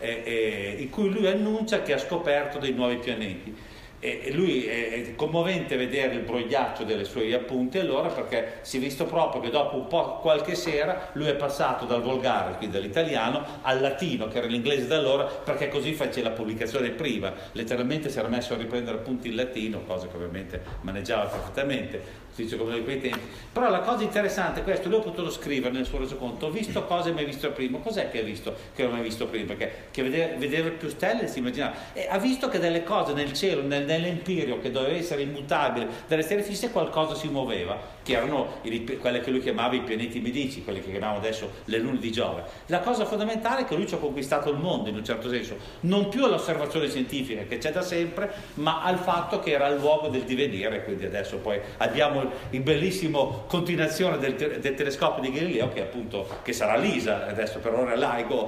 In cui lui annuncia che ha scoperto dei nuovi pianeti. E lui è commovente vedere il brogliaccio dei suoi appunti, allora, perché si è visto proprio che dopo un po', qualche sera, lui è passato dal volgare, quindi dall'italiano, al latino, che era l'inglese da allora, perché così fece la pubblicazione prima. Letteralmente si era messo a riprendere appunti in latino, cosa che ovviamente maneggiava perfettamente, come di quei tempi. Però la cosa interessante è questo: lui ha potuto scrivere nel suo resoconto: ho visto cose mai visto prima. Cos'è che ha visto che non ho mai visto prima? Perché che vedere più stelle si immaginava, e ha visto che delle cose nel cielo, nell'empirio, che doveva essere immutabile, dalle stelle fisse qualcosa si muoveva, che erano quelle che lui chiamava i pianeti medici, quelli che chiamiamo adesso le lune di Giove. La cosa fondamentale è che lui ci ha conquistato il mondo, in un certo senso, non più all'osservazione scientifica che c'è da sempre, ma al fatto che era il luogo del divenire. Quindi adesso poi abbiamo il bellissimo continuazione del telescopio di Galileo, che appunto che sarà LISA, adesso per ora è LIGO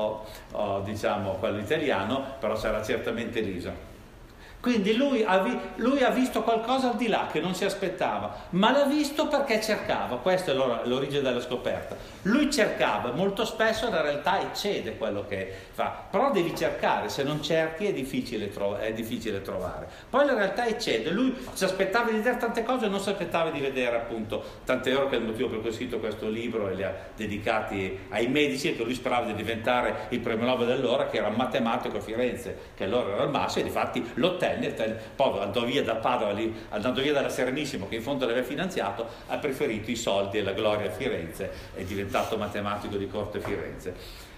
o diciamo quello italiano, però sarà certamente LISA. Quindi lui ha visto qualcosa al di là che non si aspettava, ma l'ha visto perché cercava. Questa è l'origine della scoperta. Lui cercava, molto spesso la realtà eccede quello che fa, però devi cercare, se non cerchi è difficile trovare. Poi la realtà eccede, lui si aspettava di vedere tante cose e non si aspettava di vedere, appunto, tant'è vero che è il motivo per cui ho scritto questo libro e li ha dedicati ai medici, e che lui sperava di diventare il premio Nobel dell'ora, che era matematico a Firenze, che allora era il massimo, e difatti l'ottenne. Poi andò via da Padova, andando via dalla Serenissimo, che in fondo l'aveva finanziato, ha preferito i soldi e la gloria a Firenze, è diventato matematico di corte Firenze.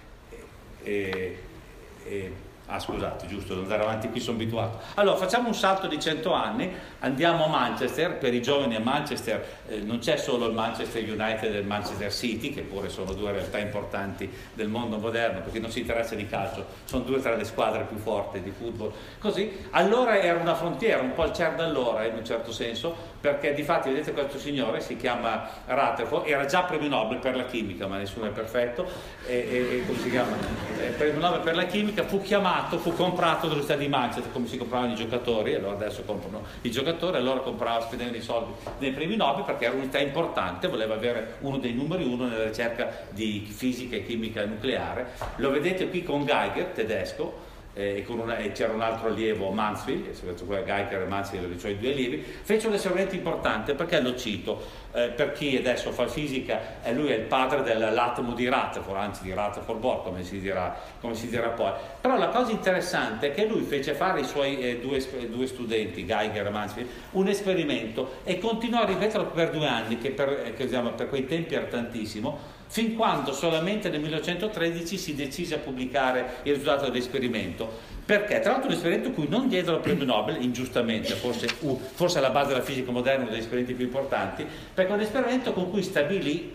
Scusate, giusto, devo andare avanti, qui sono abituato. Allora, facciamo un salto di 100 anni, andiamo a Manchester. Per i giovani a Manchester non c'è solo il Manchester United e il Manchester City, che pure sono 2 realtà importanti del mondo moderno, perché non si interessa di calcio, sono 2 tra le squadre più forti di football. Così, allora era una frontiera, un po' il CER d'allora, in un certo senso, perché difatti, vedete, questo signore si chiama Rutherford, era già premio Nobel per la chimica, ma nessuno è perfetto, come si chiama? Premio Nobel per la chimica, fu chiamato firmato, fu comprato dall'Università di Manchester, come si compravano i giocatori, allora adesso comprano i giocatori, allora comprava spendendo i soldi nei premi Nobel perché era un'unità importante, voleva avere uno dei numeri uno nella ricerca di fisica e chimica nucleare. Lo vedete qui con Geiger, tedesco, e c'era un altro allievo, Mansfield, Geiger e Mansfield, cioè i due allievi, fece un esperimento importante. Perché lo cito? Per chi adesso fa fisica, lui è il padre dell'atomo di Rutherford, anzi di Rutherford-Bohr, come si dirà poi. Però la cosa interessante è che lui fece fare ai suoi due studenti, Geiger e Mansfield, un esperimento e continuò a ripeterlo per 2 anni, che per quei tempi era tantissimo, fin quando solamente nel 1913 si decise a pubblicare il risultato dell'esperimento. Perché? Tra l'altro un esperimento in cui non diedero il premio Nobel, ingiustamente, forse alla base della fisica moderna, uno degli esperimenti più importanti, perché è un esperimento con cui stabilì,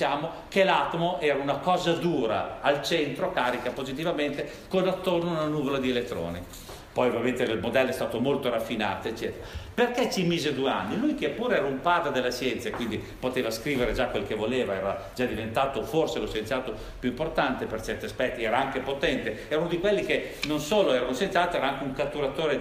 che l'atomo era una cosa dura, al centro, carica positivamente, con attorno una nuvola di elettroni. Poi ovviamente il modello è stato molto raffinato, eccetera. Perché ci mise 2 anni? Lui, che pure era un padre della scienza, quindi poteva scrivere già quel che voleva, era già diventato forse lo scienziato più importante per certi aspetti, era anche potente, era uno di quelli che non solo era uno scienziato, era anche un catturatore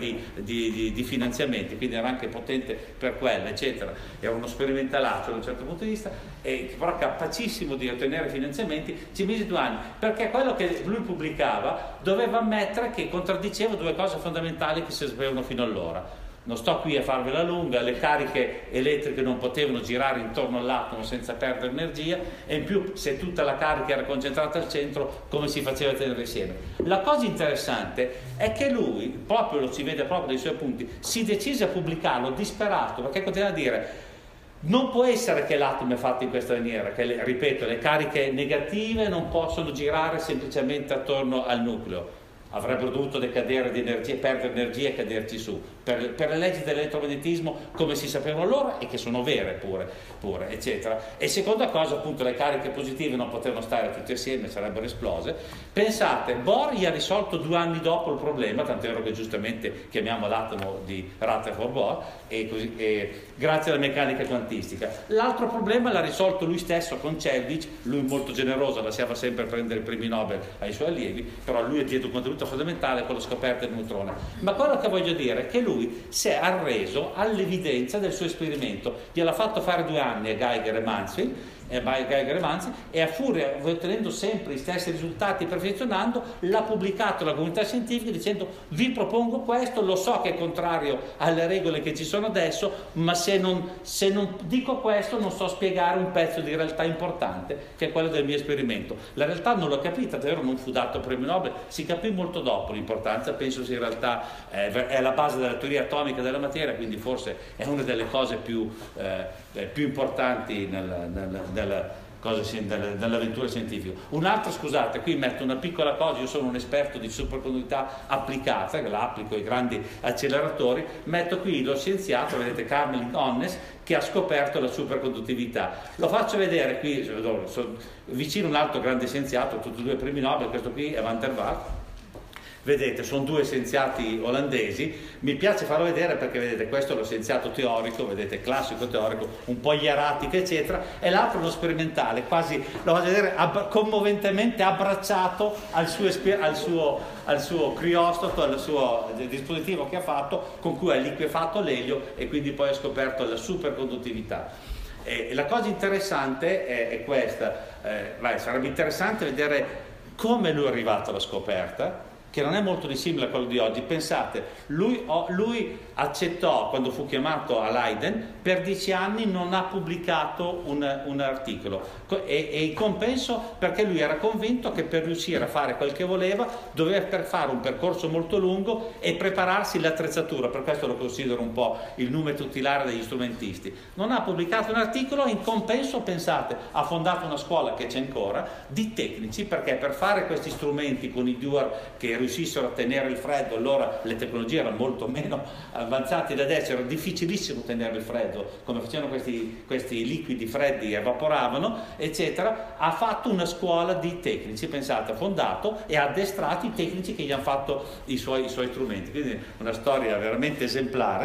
di finanziamenti, quindi era anche potente per quello, eccetera. Era uno sperimentalaccio da un certo punto di vista, e però capacissimo di ottenere finanziamenti. Ci mise 2 anni, perché quello che lui pubblicava doveva ammettere che contraddiceva 2 cose fondamentali che si sapevano fino allora. Non sto qui a farvela lunga, le cariche elettriche non potevano girare intorno all'atomo senza perdere energia, e in più, se tutta la carica era concentrata al centro, come si faceva a tenere insieme? La cosa interessante è che lui, proprio lo si vede proprio dai suoi appunti, si decise a pubblicarlo disperato, perché continua a dire: non può essere che l'atomo è fatto in questa maniera, che ripeto, le cariche negative non possono girare semplicemente attorno al nucleo. Avrebbero dovuto decadere di energia, perdere energia e caderci su per le leggi dell'elettromagnetismo come si sapevano allora, e che sono vere pure, eccetera. E seconda cosa, appunto, le cariche positive non potevano stare tutte assieme, sarebbero esplose. Pensate, Bohr gli ha risolto 2 anni dopo il problema, tant'è vero che giustamente chiamiamo l'atomo di Rutherford-Bohr, e grazie alla meccanica quantistica. L'altro problema l'ha risolto lui stesso con Chladni, lui molto generoso, lasciava sempre prendere i premi Nobel ai suoi allievi, però lui ha dato un contributo fondamentale con la scoperta del neutrone. Ma quello che voglio dire è che lui si è arreso all'evidenza del suo esperimento, gliel'ha fatto fare 2 anni a Geiger e Mansfield, e a furia, ottenendo sempre gli stessi risultati, perfezionando, l'ha pubblicato alla comunità scientifica dicendo: vi propongo questo, lo so che è contrario alle regole che ci sono adesso, ma se non dico questo non so spiegare un pezzo di realtà importante, che è quello del mio esperimento. La realtà non l'ho capita, davvero non fu dato il premio Nobel, si capì molto dopo l'importanza, penso sia in realtà è la base della teoria atomica della materia, quindi forse è una delle cose più importanti nell'avventura scientifica. Un'altra, scusate, qui metto una piccola cosa, io sono un esperto di superconduttività applicata, che la applico ai grandi acceleratori, metto qui lo scienziato, vedete, Kamerlingh Onnes, che ha scoperto la superconduttività. Lo faccio vedere qui, sono vicino un altro grande scienziato, tutti e 2 premi Nobel, questo qui è Van der Waals. Vedete, sono 2 scienziati olandesi, mi piace farlo vedere perché vedete, questo è lo scienziato teorico, vedete, classico teorico, un po' ieratica eccetera, e l'altro lo sperimentale, quasi lo faccio vedere commoventemente abbracciato al suo criostato, al suo dispositivo che ha fatto, con cui ha liquefatto l'elio e quindi poi ha scoperto la superconduttività. E la cosa interessante è questa, sarebbe interessante vedere come lui è arrivato alla scoperta, che non è molto dissimile a quello di oggi. Pensate, lui accettò, quando fu chiamato a Leiden, per 10 anni non ha pubblicato un articolo, e in compenso, perché lui era convinto che per riuscire a fare quel che voleva doveva fare un percorso molto lungo e prepararsi l'attrezzatura. Per questo lo considero un po' il nume tutelare degli strumentisti. Non ha pubblicato un articolo, in compenso, pensate, ha fondato una scuola che c'è ancora di tecnici, perché per fare questi strumenti con i Dewar che riuscissero a tenere il freddo, allora le tecnologie erano molto meno avanzate da adesso, era difficilissimo tenere il freddo, come facevano questi liquidi freddi, evaporavano, eccetera. Ha fatto una scuola di tecnici, pensate, ha fondato e ha addestrato i tecnici che gli hanno fatto i suoi strumenti, quindi una storia veramente esemplare.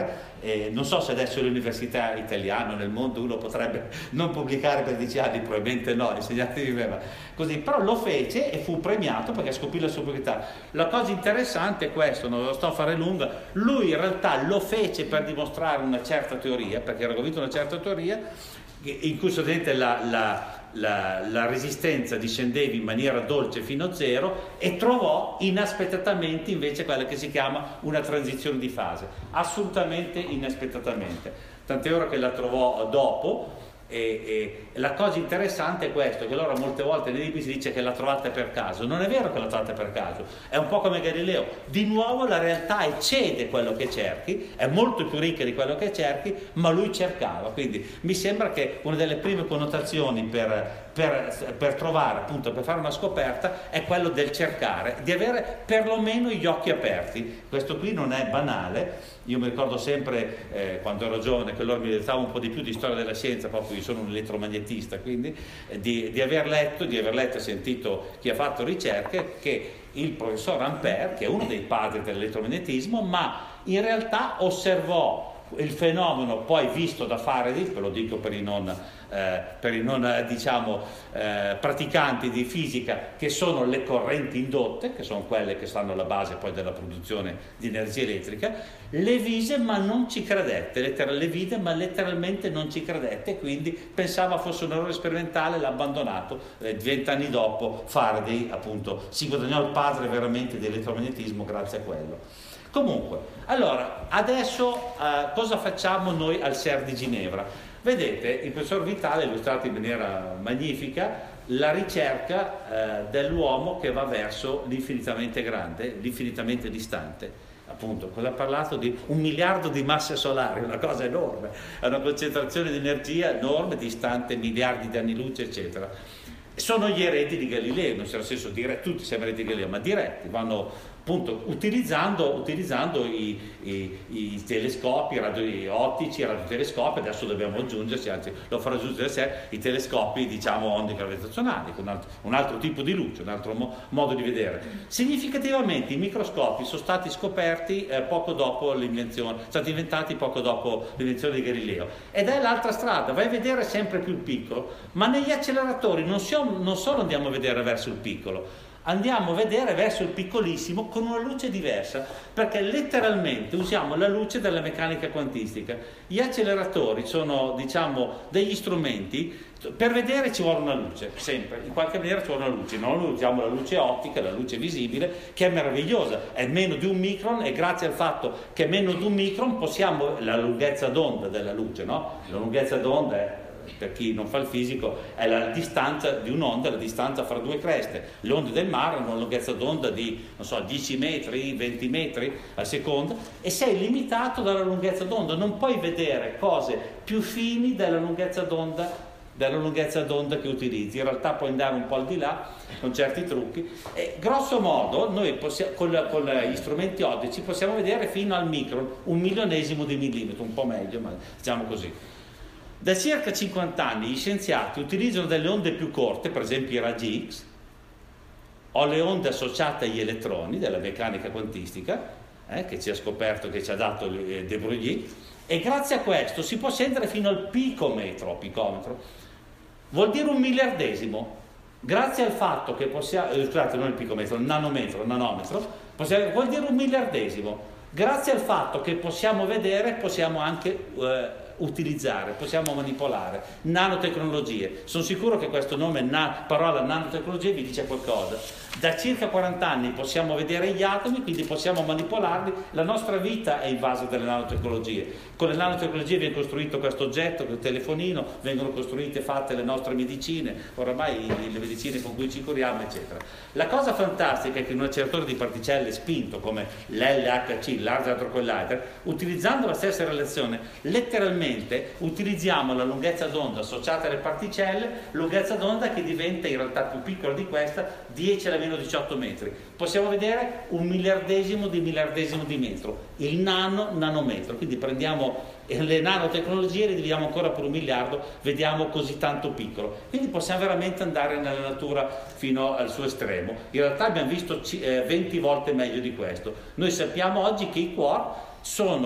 Non so se adesso l'università italiana nel mondo uno potrebbe non pubblicare per 10 anni, probabilmente no, insegnatevi me, ma così, però lo fece e fu premiato perché scoprì la sua proprietà. La cosa interessante è questo, non lo sto a fare lunga, lui in realtà lo fece per dimostrare una certa teoria, perché era convinto una certa teoria in cui sostanzialmente la resistenza discendeva in maniera dolce fino a zero, e trovò inaspettatamente invece quella che si chiama una transizione di fase, assolutamente inaspettatamente, tant'è vero che la trovò dopo. E la cosa interessante è questo, che allora molte volte nei libri si dice che l'ha trovata per caso. Non è vero che l'ha trovata per caso, è un po' come Galileo, di nuovo la realtà eccede quello che cerchi, è molto più ricca di quello che cerchi, ma lui cercava. Quindi mi sembra che una delle prime connotazioni per trovare, appunto, per fare una scoperta, è quello del cercare, di avere perlomeno gli occhi aperti. Questo qui non è banale. Io mi ricordo sempre quando ero giovane che loro mi dedicavano un po' di più di storia della scienza, proprio io sono un elettromagnetista, quindi di aver letto e sentito chi ha fatto ricerche, che il professor Ampère, che è uno dei padri dell'elettromagnetismo, ma in realtà osservò il fenomeno poi visto da Faraday, ve lo dico per i non praticanti di fisica, che sono le correnti indotte, che sono quelle che stanno alla base poi della produzione di energia elettrica. Le vise ma non ci credette, le vide ma letteralmente non ci credette, quindi pensava fosse un errore sperimentale, l'ha abbandonato. 20 anni dopo Faraday appunto si guadagnò il padre veramente dell'elettromagnetismo grazie a quello. Comunque, allora, adesso cosa facciamo noi al CERN di Ginevra? Vedete, il professor Vitale ha illustrato in maniera magnifica la ricerca dell'uomo che va verso l'infinitamente grande, l'infinitamente distante. Appunto, cosa ha parlato? Di 1 miliardo di masse solari, una cosa enorme, è una concentrazione di energia enorme, distante miliardi di anni luce, eccetera. Sono gli eredi di Galileo, non c'è nel senso diretti, tutti siamo eredi di Galileo, ma diretti, vanno appunto utilizzando i telescopi ottici, i radiotelescopi. Adesso dobbiamo aggiungersi, anzi lo farò aggiungere sé, i telescopi, diciamo, onde gravitazionali, con un altro tipo di luce, un altro modo di vedere. Significativamente i microscopi sono stati scoperti poco dopo l'invenzione, sono stati inventati poco dopo l'invenzione di Galileo, ed è l'altra strada, vai a vedere sempre più il piccolo, ma negli acceleratori non solo andiamo a vedere verso il piccolo, andiamo a vedere verso il piccolissimo con una luce diversa, perché letteralmente usiamo la luce della meccanica quantistica. Gli acceleratori sono, diciamo, degli strumenti, per vedere ci vuole una luce, sempre, in qualche maniera ci vuole una luce, non usiamo la luce ottica, la luce visibile, che è meravigliosa, è meno di 1 micron, e grazie al fatto che è meno di 1 micron possiamo, la lunghezza d'onda della luce, no? La lunghezza d'onda è, per chi non fa il fisico, è la distanza di un'onda, la distanza fra 2 creste. Le onde del mare hanno una lunghezza d'onda di, 10 metri, 20 metri al secondo, e sei limitato dalla lunghezza d'onda, non puoi vedere cose più fini della lunghezza d'onda che utilizzi. In realtà puoi andare un po' al di là con certi trucchi, e grosso modo noi con gli strumenti ottici possiamo vedere fino al micron, 1 milionesimo di millimetro, un po' meglio, ma diciamo così. Da circa 50 anni gli scienziati utilizzano delle onde più corte, per esempio i raggi X, o le onde associate agli elettroni della meccanica quantistica, che ci ha scoperto, che ci ha dato De Broglie, e grazie a questo si può scendere fino al picometro, vuol dire 1 miliardesimo. Grazie al fatto che possiamo, scusate, non il picometro, il nanometro, vuol dire 1 miliardesimo. Grazie al fatto che possiamo vedere, possiamo anche utilizzare, possiamo manipolare nanotecnologie. Sono sicuro che questo nome, parola nanotecnologie, vi dice qualcosa. Da circa 40 anni possiamo vedere gli atomi, quindi possiamo manipolarli. La nostra vita è invasa dalle nanotecnologie. Con le nanotecnologie viene costruito questo oggetto, il telefonino, vengono costruite e fatte le nostre medicine, oramai le medicine con cui ci curiamo, eccetera. La cosa fantastica è che in un acceleratore di particelle spinto come l'LHC, Large Hadron Collider, utilizzando la stessa relazione, letteralmente utilizziamo la lunghezza d'onda associata alle particelle, lunghezza d'onda che diventa in realtà più piccola di questa, 10 alla meno 18 metri. Possiamo vedere 1 miliardesimo di metro, il nanometro. Quindi prendiamo le nanotecnologie, le dividiamo ancora per 1 miliardo, vediamo così tanto piccolo. Quindi possiamo veramente andare nella natura fino al suo estremo. In realtà abbiamo visto 20 volte meglio di questo. Noi sappiamo oggi che i quark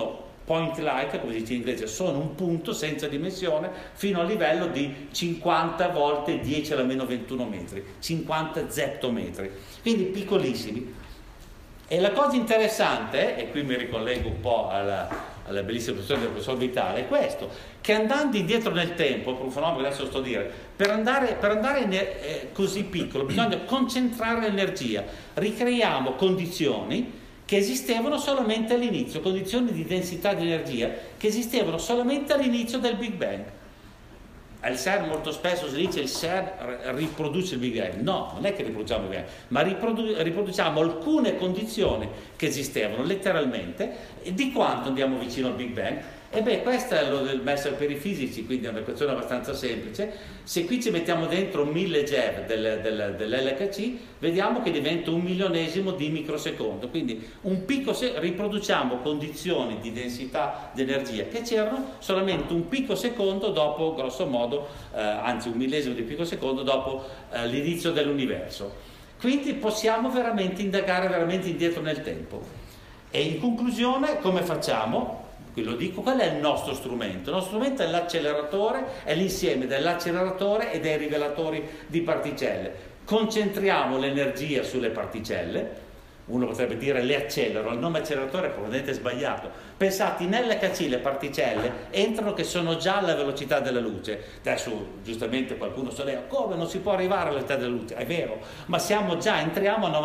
point light, come si dice in inglese, sono un punto senza dimensione fino a livello di 50 volte 10 alla meno 21 metri, 50 zeptometri, quindi piccolissimi. E la cosa interessante, e qui mi ricollego un po' alla bellissima professione del professor Vitale, è questo, che andando indietro nel tempo, per un fenomeno che adesso sto a dire, per andare così piccolo bisogna concentrare l'energia, ricreiamo condizioni che esistevano solamente all'inizio, condizioni di densità di energia che esistevano solamente all'inizio del Big Bang. Al CERN molto spesso si dice il CERN riproduce il Big Bang. No, non è che riproduciamo il Big Bang, ma riproduciamo alcune condizioni che esistevano letteralmente. E di quanto andiamo vicino al Big Bang? E beh, questo è lo del messo per i fisici, quindi è una questione abbastanza semplice. Se qui ci mettiamo dentro 1000 GeV dell'LHC, vediamo che diventa 1/1000 di microsecondo, quindi riproduciamo condizioni di densità di energia che c'erano solamente un picosecondo dopo, grosso modo, anzi 1/1000 di picosecondo dopo l'inizio dell'universo. Quindi possiamo veramente indagare veramente indietro nel tempo. E in conclusione, come facciamo? Qui lo dico, qual è il nostro strumento? Il nostro strumento è l'acceleratore, è l'insieme dell'acceleratore e dei rivelatori di particelle. Concentriamo l'energia sulle particelle, uno potrebbe dire le accelero, il nome acceleratore è probabilmente sbagliato. Pensate, nell'HC le particelle entrano che sono già alla velocità della luce. Adesso giustamente qualcuno solleva, come non si può arrivare alla velocità della luce? È vero, ma entriamo al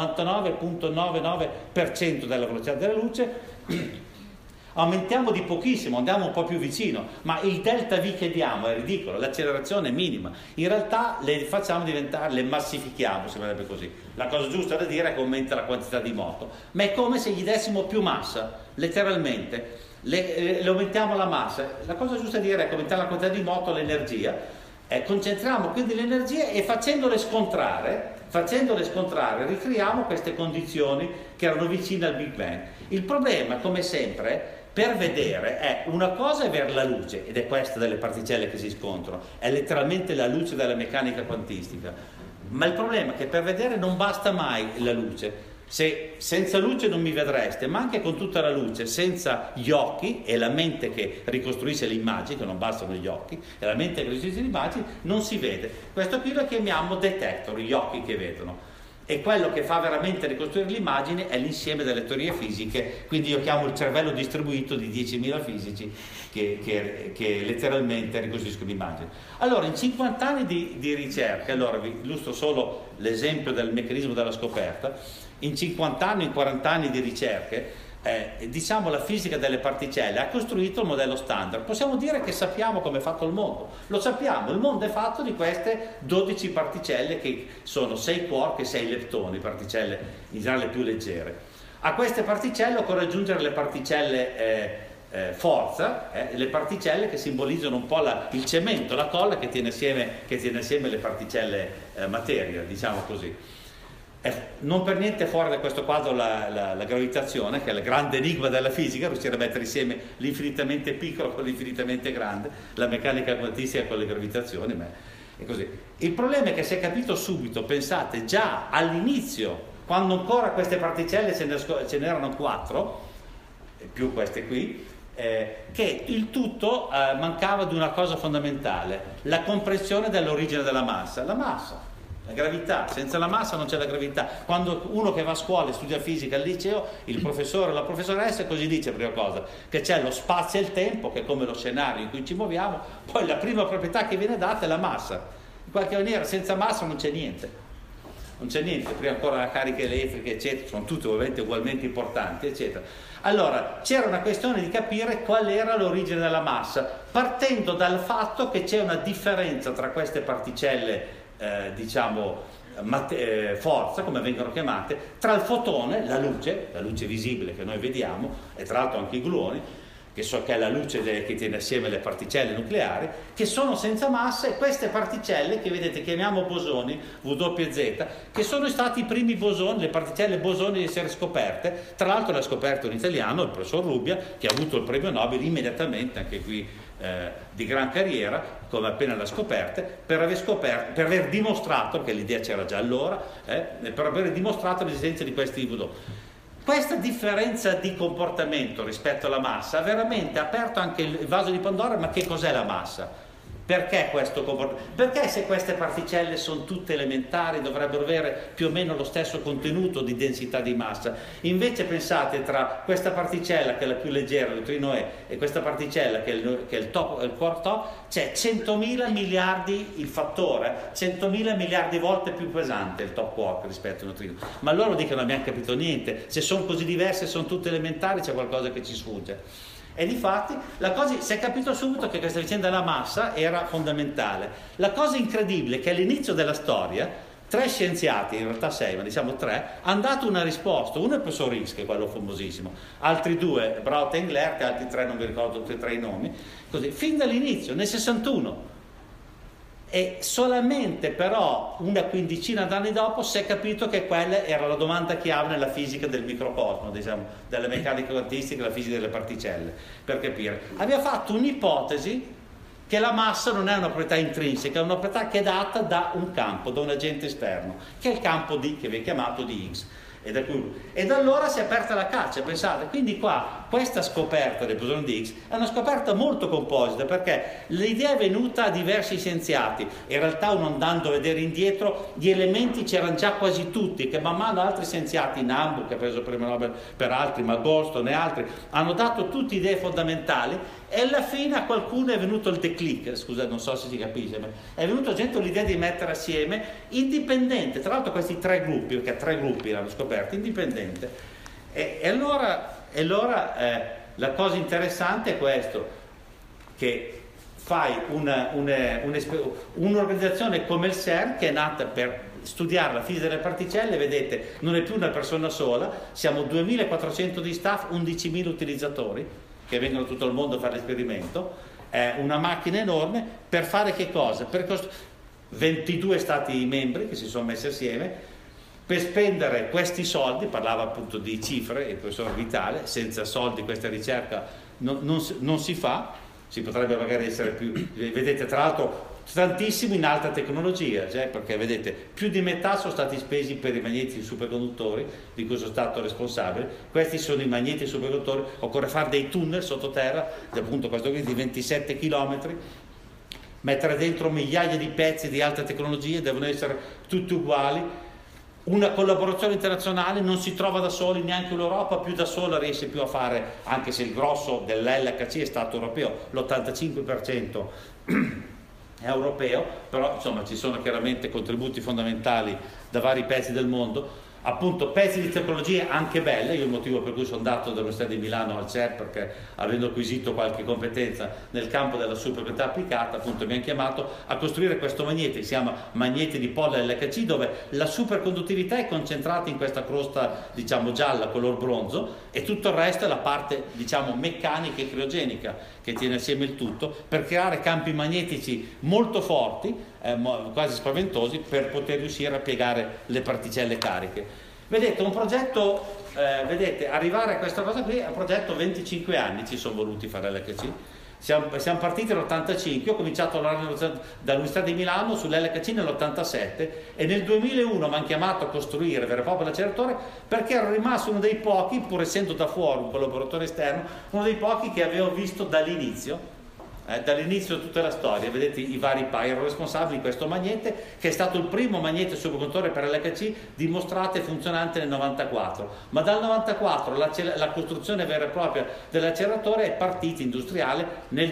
99,99% della velocità della luce. Aumentiamo di pochissimo, andiamo un po' più vicino, ma il delta V che diamo è ridicolo, l'accelerazione è minima. In realtà le facciamo diventare, le massifichiamo, si vedrebbe così. La cosa giusta da dire è che aumenta la quantità di moto, ma è come se gli dessimo più massa, letteralmente, le aumentiamo la massa. La cosa giusta da dire è che aumentare la quantità di moto, l'energia, concentriamo quindi l'energia e facendole scontrare ricreiamo queste condizioni che erano vicine al Big Bang. Il problema, come sempre, per vedere è una cosa è avere la luce, ed è questa delle particelle che si scontrano, è letteralmente la luce della meccanica quantistica, ma il problema è che per vedere non basta mai la luce. Se senza luce non mi vedreste, ma anche con tutta la luce, senza gli occhi e la mente che ricostruisce le immagini, che non bastano gli occhi, e la mente che ricostruisce le immagini, non si vede. Questo qui lo chiamiamo detector, gli occhi che vedono. E quello che fa veramente ricostruire l'immagine è l'insieme delle teorie fisiche, quindi io chiamo il cervello distribuito di 10.000 fisici che letteralmente ricostruiscono l'immagine. Allora, in 50 anni di ricerca, allora vi illustro solo l'esempio del meccanismo della scoperta, in 50 anni, in 40 anni di ricerche, diciamo la fisica delle particelle ha costruito il modello standard. Possiamo dire che sappiamo come è fatto il mondo, lo sappiamo, il mondo è fatto di queste 12 particelle che sono 6 quark e 6 leptoni, particelle in generale più leggere. A queste particelle occorre aggiungere le particelle forza, le particelle che simbolizzano un po' il cemento, la colla che tiene assieme le particelle materia, diciamo così. Non per niente fuori da questo quadro la gravitazione, che è il grande enigma della fisica, riuscire a mettere insieme l'infinitamente piccolo con l'infinitamente grande, la meccanica quantistica con le gravitazioni, ma è così. Il problema è che si è capito subito, pensate, già all'inizio, quando ancora queste particelle ce n'erano 4, più queste qui, che il tutto mancava di una cosa fondamentale, la comprensione dell'origine della massa. La gravità, senza la massa non c'è la gravità. Quando uno che va a scuola e studia fisica al liceo, il professore o la professoressa così dice, prima cosa, che c'è lo spazio e il tempo, che è come lo scenario in cui ci muoviamo, poi la prima proprietà che viene data è la massa. In qualche maniera senza massa non c'è niente, prima ancora la carica elettrica, eccetera, sono tutte ovviamente ugualmente importanti, eccetera. Allora, c'era una questione di capire qual era l'origine della massa, partendo dal fatto che c'è una differenza tra queste particelle forza, come vengono chiamate, tra il fotone, la luce visibile che noi vediamo, e tra l'altro anche i gluoni, che è la luce che tiene assieme le particelle nucleari, che sono senza massa, e queste particelle che vedete chiamiamo bosoni, WZ, che sono stati i primi bosoni, le particelle bosoni di essere scoperte. Tra l'altro l'ha scoperto un italiano, il professor Rubbia, che ha avuto il premio Nobel immediatamente, anche qui di gran carriera, come appena l'ha scoperta, per aver dimostrato, perché l'idea c'era già allora, per aver dimostrato l'esistenza di questi WZ. Questa differenza di comportamento rispetto alla massa ha veramente aperto anche il vaso di Pandora. Ma che cos'è la massa? Perché questo comportamento? Perché se queste particelle sono tutte elementari dovrebbero avere più o meno lo stesso contenuto di densità di massa? Invece pensate, tra questa particella che è la più leggera, il neutrino E, e questa particella che è il quark top, c'è 100.000 miliardi il fattore, 100.000 miliardi volte più pesante il top quark rispetto al neutrino. Ma loro dicono: non abbiamo capito niente, se sono così diverse, sono tutte elementari, c'è qualcosa che ci sfugge. E difatti la cosa, si è capito subito che questa vicenda della massa era fondamentale. La cosa incredibile è che all'inizio della storia 3 scienziati, in realtà 6, ma diciamo 3, hanno dato una risposta. Uno è il professor Risch, che è quello famosissimo, altri 2, Braut e Engler, che altri 3 non vi ricordo tutti e 3 i nomi, così, fin dall'inizio, nel 61. E solamente però una quindicina d'anni dopo si è capito che quella era la domanda chiave nella fisica del microcosmo, diciamo, della meccanica quantistica e la fisica delle particelle, per capire. Abbiamo fatto un'ipotesi che la massa non è una proprietà intrinseca, è una proprietà che è data da un campo, da un agente esterno, che è il campo D, che vi è chiamato di Higgs. E da allora si è aperta la caccia, pensate. Quindi qua questa scoperta del bosone di Higgs è una scoperta molto composita, perché l'idea è venuta a diversi scienziati. In realtà, uno andando a vedere indietro, gli elementi c'erano già quasi tutti, che man mano altri scienziati, Nambu che ha preso il premio Nobel per altri, ma Goldstone e altri, hanno dato tutte idee fondamentali, e alla fine a qualcuno è venuto il declic, scusa, non so se si capisce, ma è venuto gente l'idea di mettere assieme indipendente, tra l'altro questi 3 gruppi, perché 3 gruppi l'hanno scoperto, indipendente. E allora la cosa interessante è questo, che fai un'organizzazione come il CERN, che è nata per studiare la fisica delle particelle. Vedete, non è più una persona sola, siamo 2.400 di staff, 11.000 utilizzatori che vengono da tutto il mondo a fare l'esperimento. È una macchina enorme per fare che cosa? 22 stati membri che si sono messi assieme per spendere questi soldi. Parlava appunto di cifre il professor Vitale. Senza soldi questa ricerca non si fa. Si potrebbe magari essere più, vedete, tra l'altro tantissimo in alta tecnologia, cioè, perché vedete, più di metà sono stati spesi per i magneti superconduttori, di cui sono stato responsabile. Questi sono i magneti superconduttori. Occorre fare dei tunnel sottoterra, appunto questo qui di 27 km, mettere dentro migliaia di pezzi di alta tecnologia, devono essere tutti uguali. Una collaborazione internazionale, non si trova da soli, neanche l'Europa più da sola riesce più a fare, anche se il grosso dell'LHC è stato europeo, l'85% è europeo, però insomma ci sono chiaramente contributi fondamentali da vari pezzi del mondo, appunto pezzi di tecnologie anche belle. Io il motivo per cui sono andato dall'Università di Milano al CERN, perché avendo acquisito qualche competenza nel campo della supergravità applicata, appunto mi hanno chiamato a costruire questo magnete, si chiama magnete di Paul LHC, dove la superconduttività è concentrata in questa crosta, diciamo, gialla color bronzo, e tutto il resto è la parte, diciamo, meccanica e criogenica che tiene assieme il tutto, per creare campi magnetici molto forti, quasi spaventosi, per poter riuscire a piegare le particelle cariche. Vedete, un progetto, arrivare a questa cosa qui è un progetto 25 anni ci sono voluti fare l'LHC. Siamo partiti nell'85, ho cominciato a lavorare dall'Università di Milano sull'LHC nell'87, e nel 2001 mi hanno chiamato a costruire vero e proprio l'acceleratore, perché ero rimasto uno dei pochi, pur essendo da fuori un collaboratore esterno, uno dei pochi che avevo visto dall'inizio di tutta la storia. Vedete i vari ero responsabile di questo magnete, che è stato il primo magnete superconduttore per l'LHC dimostrato e funzionante nel 94, ma dal 94 la costruzione vera e propria dell'acceleratore è partita industriale nel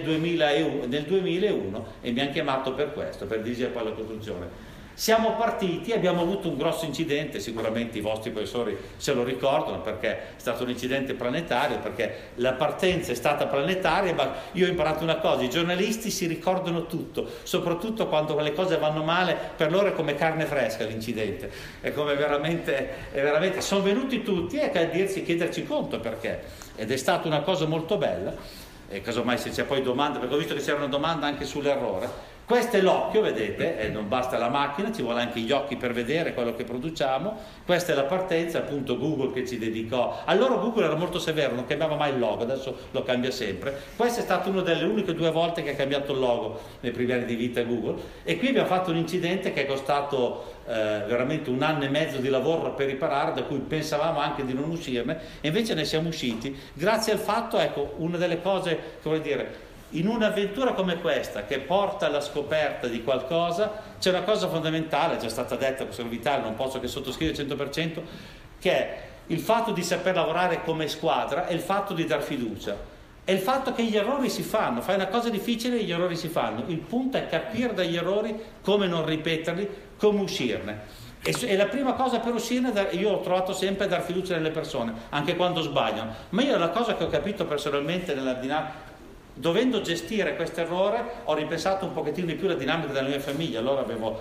2001, e mi hanno chiamato per questo, per dirigere poi la costruzione. Siamo partiti, abbiamo avuto un grosso incidente, sicuramente i vostri professori se lo ricordano, perché è stato un incidente planetario, perché la partenza è stata planetaria, ma io ho imparato una cosa: i giornalisti si ricordano tutto, soprattutto quando le cose vanno male, per loro è come carne fresca l'incidente, è come veramente sono venuti tutti a chiederci conto perché, ed è stata una cosa molto bella. E casomai se c'è poi domanda, perché ho visto che c'era una domanda anche sull'errore, Questo è l'occhio, vedete, non basta la macchina, ci vuole anche gli occhi per vedere quello che produciamo. Questa è la partenza, appunto Google che ci dedicò. Allora Google era molto severo, non cambiava mai il logo, adesso lo cambia sempre. Questa è stata una delle uniche 2 volte che ha cambiato il logo nei primi anni di vita Google. E qui abbiamo fatto un incidente che è costato veramente 1 anno e mezzo di lavoro per riparare, da cui pensavamo anche di non uscirne, e invece ne siamo usciti grazie al fatto, ecco, una delle cose che voglio dire, in un'avventura come questa che porta alla scoperta di qualcosa, c'è una cosa fondamentale, è già stata detta, professor Vitale, non posso che sottoscrivere 100%, che è il fatto di saper lavorare come squadra e il fatto di dar fiducia. È il fatto che gli errori si fanno, fai una cosa difficile e gli errori si fanno. Il punto è capire dagli errori come non ripeterli, come uscirne. E la prima cosa per uscirne, io ho trovato sempre dar fiducia nelle persone, anche quando sbagliano. Ma io la cosa che ho capito personalmente nella dinamica, dovendo gestire questo errore, ho ripensato un pochettino di più la dinamica della mia famiglia. Allora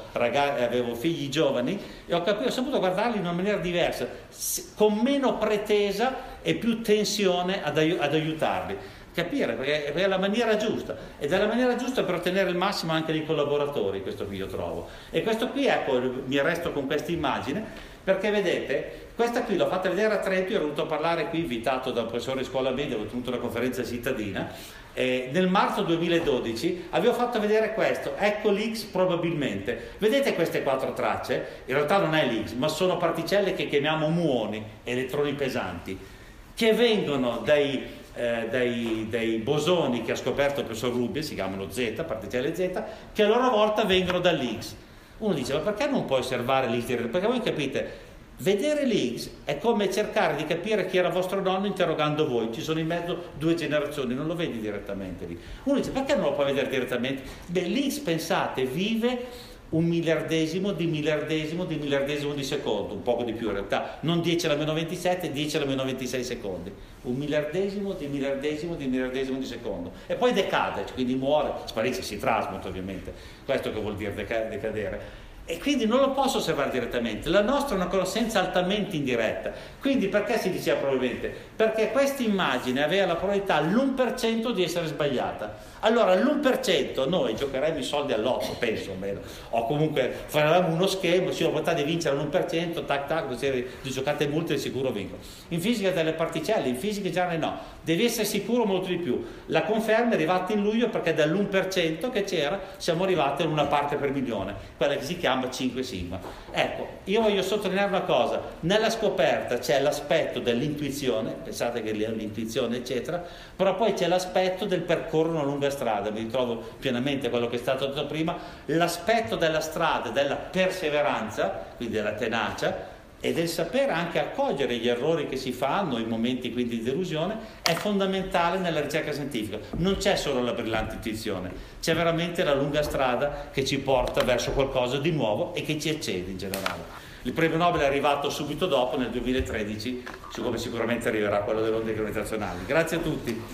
avevo figli giovani e ho saputo guardarli in una maniera diversa, con meno pretesa e più tensione ad aiutarli. Capire, perché è la maniera giusta, ed è la maniera giusta per ottenere il massimo anche dei collaboratori, questo qui io trovo. E questo qui, ecco, mi arresto con questa immagine, perché vedete, questa qui l'ho fatta vedere a Trento, io ero venuto a parlare qui, invitato da un professore di scuola media, ho tenuto una conferenza cittadina, nel marzo 2012 avevo fatto vedere questo, ecco l'X probabilmente. Vedete queste 4 tracce? In realtà non è l'X, ma sono particelle che chiamiamo muoni, elettroni pesanti, che vengono dai bosoni che ha scoperto il professor Rubbia, si chiamano Z, particelle Z, che a loro volta vengono dall'X. Uno dice, ma perché non puoi osservare l'X diretto? Perché voi capite, vedere l'X è come cercare di capire chi era vostro nonno interrogando voi, ci sono in mezzo 2 generazioni, non lo vedi direttamente lì. Uno dice, perché non lo puoi vedere direttamente? Beh, l'X, pensate, vive 1/1000 di secondo, un poco di più in realtà, non 10 alla meno 27, 10 alla meno 26 secondi, 1/1000 di secondo, e poi decade, quindi muore, sparisce, si trasmuta ovviamente, questo che vuol dire decadere. E quindi non lo posso osservare direttamente. La nostra è una conoscenza altamente indiretta. Quindi perché si diceva probabilmente? Perché questa immagine aveva la probabilità all'1% di essere sbagliata. Allora all'1% noi giocheremo i soldi all'8, penso almeno, o comunque faremo uno schema, ci ho volontà di vincere all'1%, tac tac, una serie di giocate multiple, sicuro vinco. In fisica delle particelle, in fisica generale no, devi essere sicuro molto di più. La conferma è arrivata in luglio perché dall'1% che c'era siamo arrivati ad una parte per milione, quella che si chiama 5 sigma. Ecco, io voglio sottolineare una cosa, nella scoperta c'è l'aspetto dell'intuizione, pensate che l'intuizione eccetera, però poi c'è l'aspetto del percorrere una lunga strada, mi ritrovo pienamente quello che è stato detto prima, l'aspetto della strada, della perseveranza, quindi della tenacia, e del sapere anche accogliere gli errori che si fanno, i momenti quindi di delusione, è fondamentale nella ricerca scientifica. Non c'è solo la brillante intuizione, c'è veramente la lunga strada che ci porta verso qualcosa di nuovo e che ci eccede in generale. Il premio Nobel è arrivato subito dopo, nel 2013, come sicuramente arriverà quello delle onde gravitazionali. Grazie a tutti.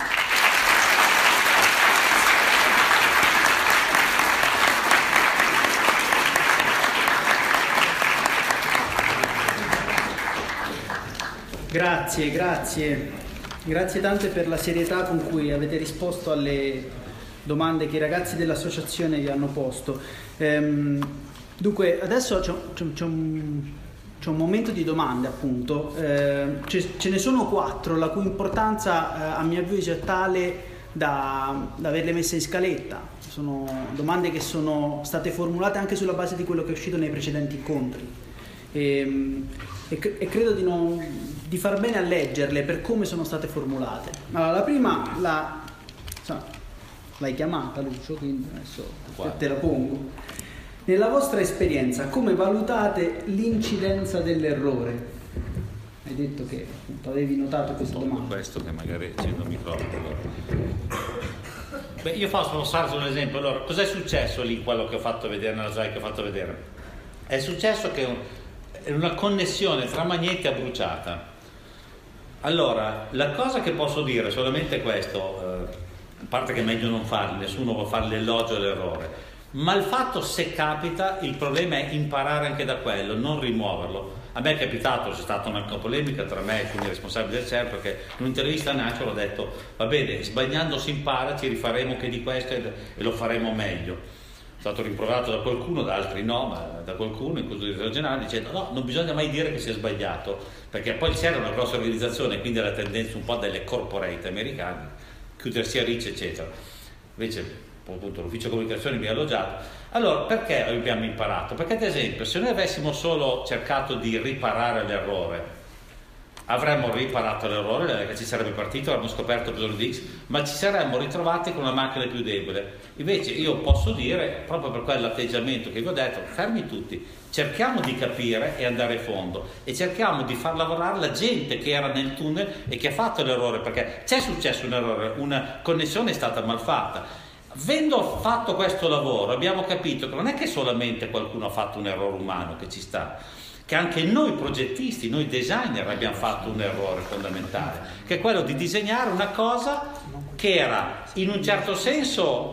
Grazie tante per la serietà con cui avete risposto alle domande che i ragazzi dell'associazione vi hanno posto. Dunque, adesso c'è un momento di domande, appunto. Ce ne sono 4, la cui importanza a mio avviso è tale da averle messe in scaletta. Sono domande che sono state formulate anche sulla base di quello che è uscito nei precedenti incontri. E credo di far bene a leggerle per come sono state formulate. Allora, la prima l'hai chiamata, Lucio, quindi adesso te la pongo. Nella vostra esperienza, come valutate l'incidenza dell'errore? Hai detto che appunto avevi notato questa domanda. Questo che magari accendo il microfono. Beh, io faccio un esempio. Allora, cos'è successo lì, quello che ho fatto vedere nella slide che ho fatto vedere? È successo che una connessione tra magneti è bruciata. Allora, la cosa che posso dire è solamente questo, a parte che è meglio non farli, nessuno può fare l'elogio dell'errore, ma il fatto, se capita, il problema è imparare anche da quello, non rimuoverlo. A me è capitato, c'è stata una polemica tra me e alcuni responsabili del CERN, perché in un'intervista a Nacho ho detto, va bene, sbagliando si impara, ci rifaremo che di questo e lo faremo meglio. stato rimproverato da qualcuno, da altri no, ma da qualcuno in questo direttore generale, dicendo no, non bisogna mai dire che si è sbagliato, perché poi c'era una grossa organizzazione, quindi la tendenza un po' delle corporate americane, chiudersi a ricci eccetera. Invece appunto l'ufficio comunicazione mi ha elogiato. Allora perché abbiamo imparato? Perché ad esempio se noi avessimo solo cercato di riparare l'errore, avremmo riparato l'errore, che ci sarebbe partito, avremmo scoperto cosa di X, ma ci saremmo ritrovati con una macchina più debole. Invece io posso dire, proprio per quell'atteggiamento che vi ho detto, fermi tutti, cerchiamo di capire e andare a fondo e cerchiamo di far lavorare la gente che era nel tunnel e che ha fatto l'errore, perché c'è successo un errore, una connessione è stata malfatta. Avendo fatto questo lavoro abbiamo capito che non è che solamente qualcuno ha fatto un errore umano che ci sta, che anche noi progettisti, noi designer abbiamo fatto un errore fondamentale, che è quello di disegnare una cosa che era in un certo senso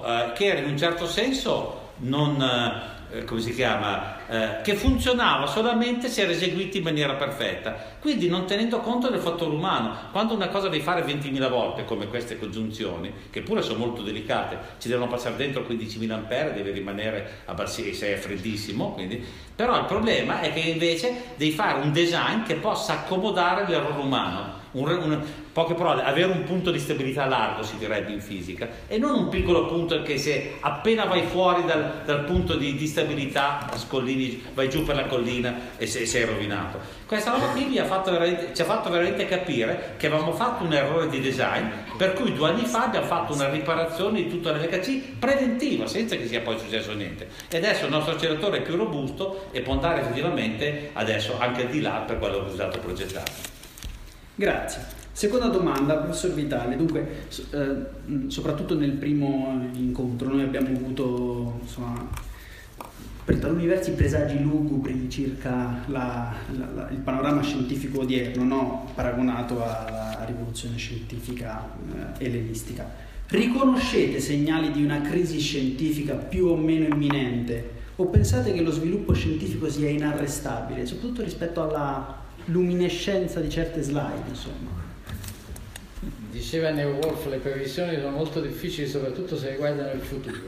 non come si chiama, che funzionava solamente se era eseguita in maniera perfetta, quindi non tenendo conto del fattore umano. Quando una cosa devi fare 20.000 volte, come queste congiunzioni, che pure sono molto delicate, ci devono passare dentro 15.000 ampere, deve rimanere a se è freddissimo, quindi. Però il problema è che invece devi fare un design che possa accomodare l'errore umano, poche parole, avere un punto di stabilità largo, si direbbe in fisica, e non un piccolo punto che se appena vai fuori dal punto di stabilità scollini, vai giù per la collina e sei rovinato. Questa roba qui ci ha fatto veramente capire che avevamo fatto un errore di design, per cui 2 anni fa abbiamo fatto una riparazione di tutta l'LHC preventiva, senza che sia poi successo niente, e adesso il nostro acceleratore è più robusto e può andare effettivamente adesso anche al di là per quello che è stato progettato. Grazie. Seconda domanda, professor Vitale. Dunque, soprattutto nel primo incontro noi abbiamo avuto, insomma, per taluni versi presagi lugubri circa il panorama scientifico odierno, no? Paragonato alla rivoluzione scientifica ellenistica. Riconoscete segnali di una crisi scientifica più o meno imminente, o pensate che lo sviluppo scientifico sia inarrestabile, soprattutto rispetto alla luminescenza di certe slide, insomma? Diceva Neo Wolf, le previsioni sono molto difficili, soprattutto se riguardano il futuro.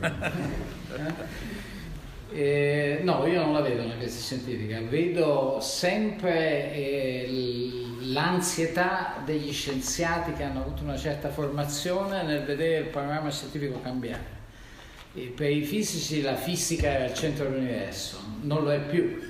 No, io non la vedo una crisi scientifica, vedo sempre l'ansietà degli scienziati che hanno avuto una certa formazione nel vedere il panorama scientifico cambiare. E per i fisici la fisica era il centro dell'universo, non lo è più.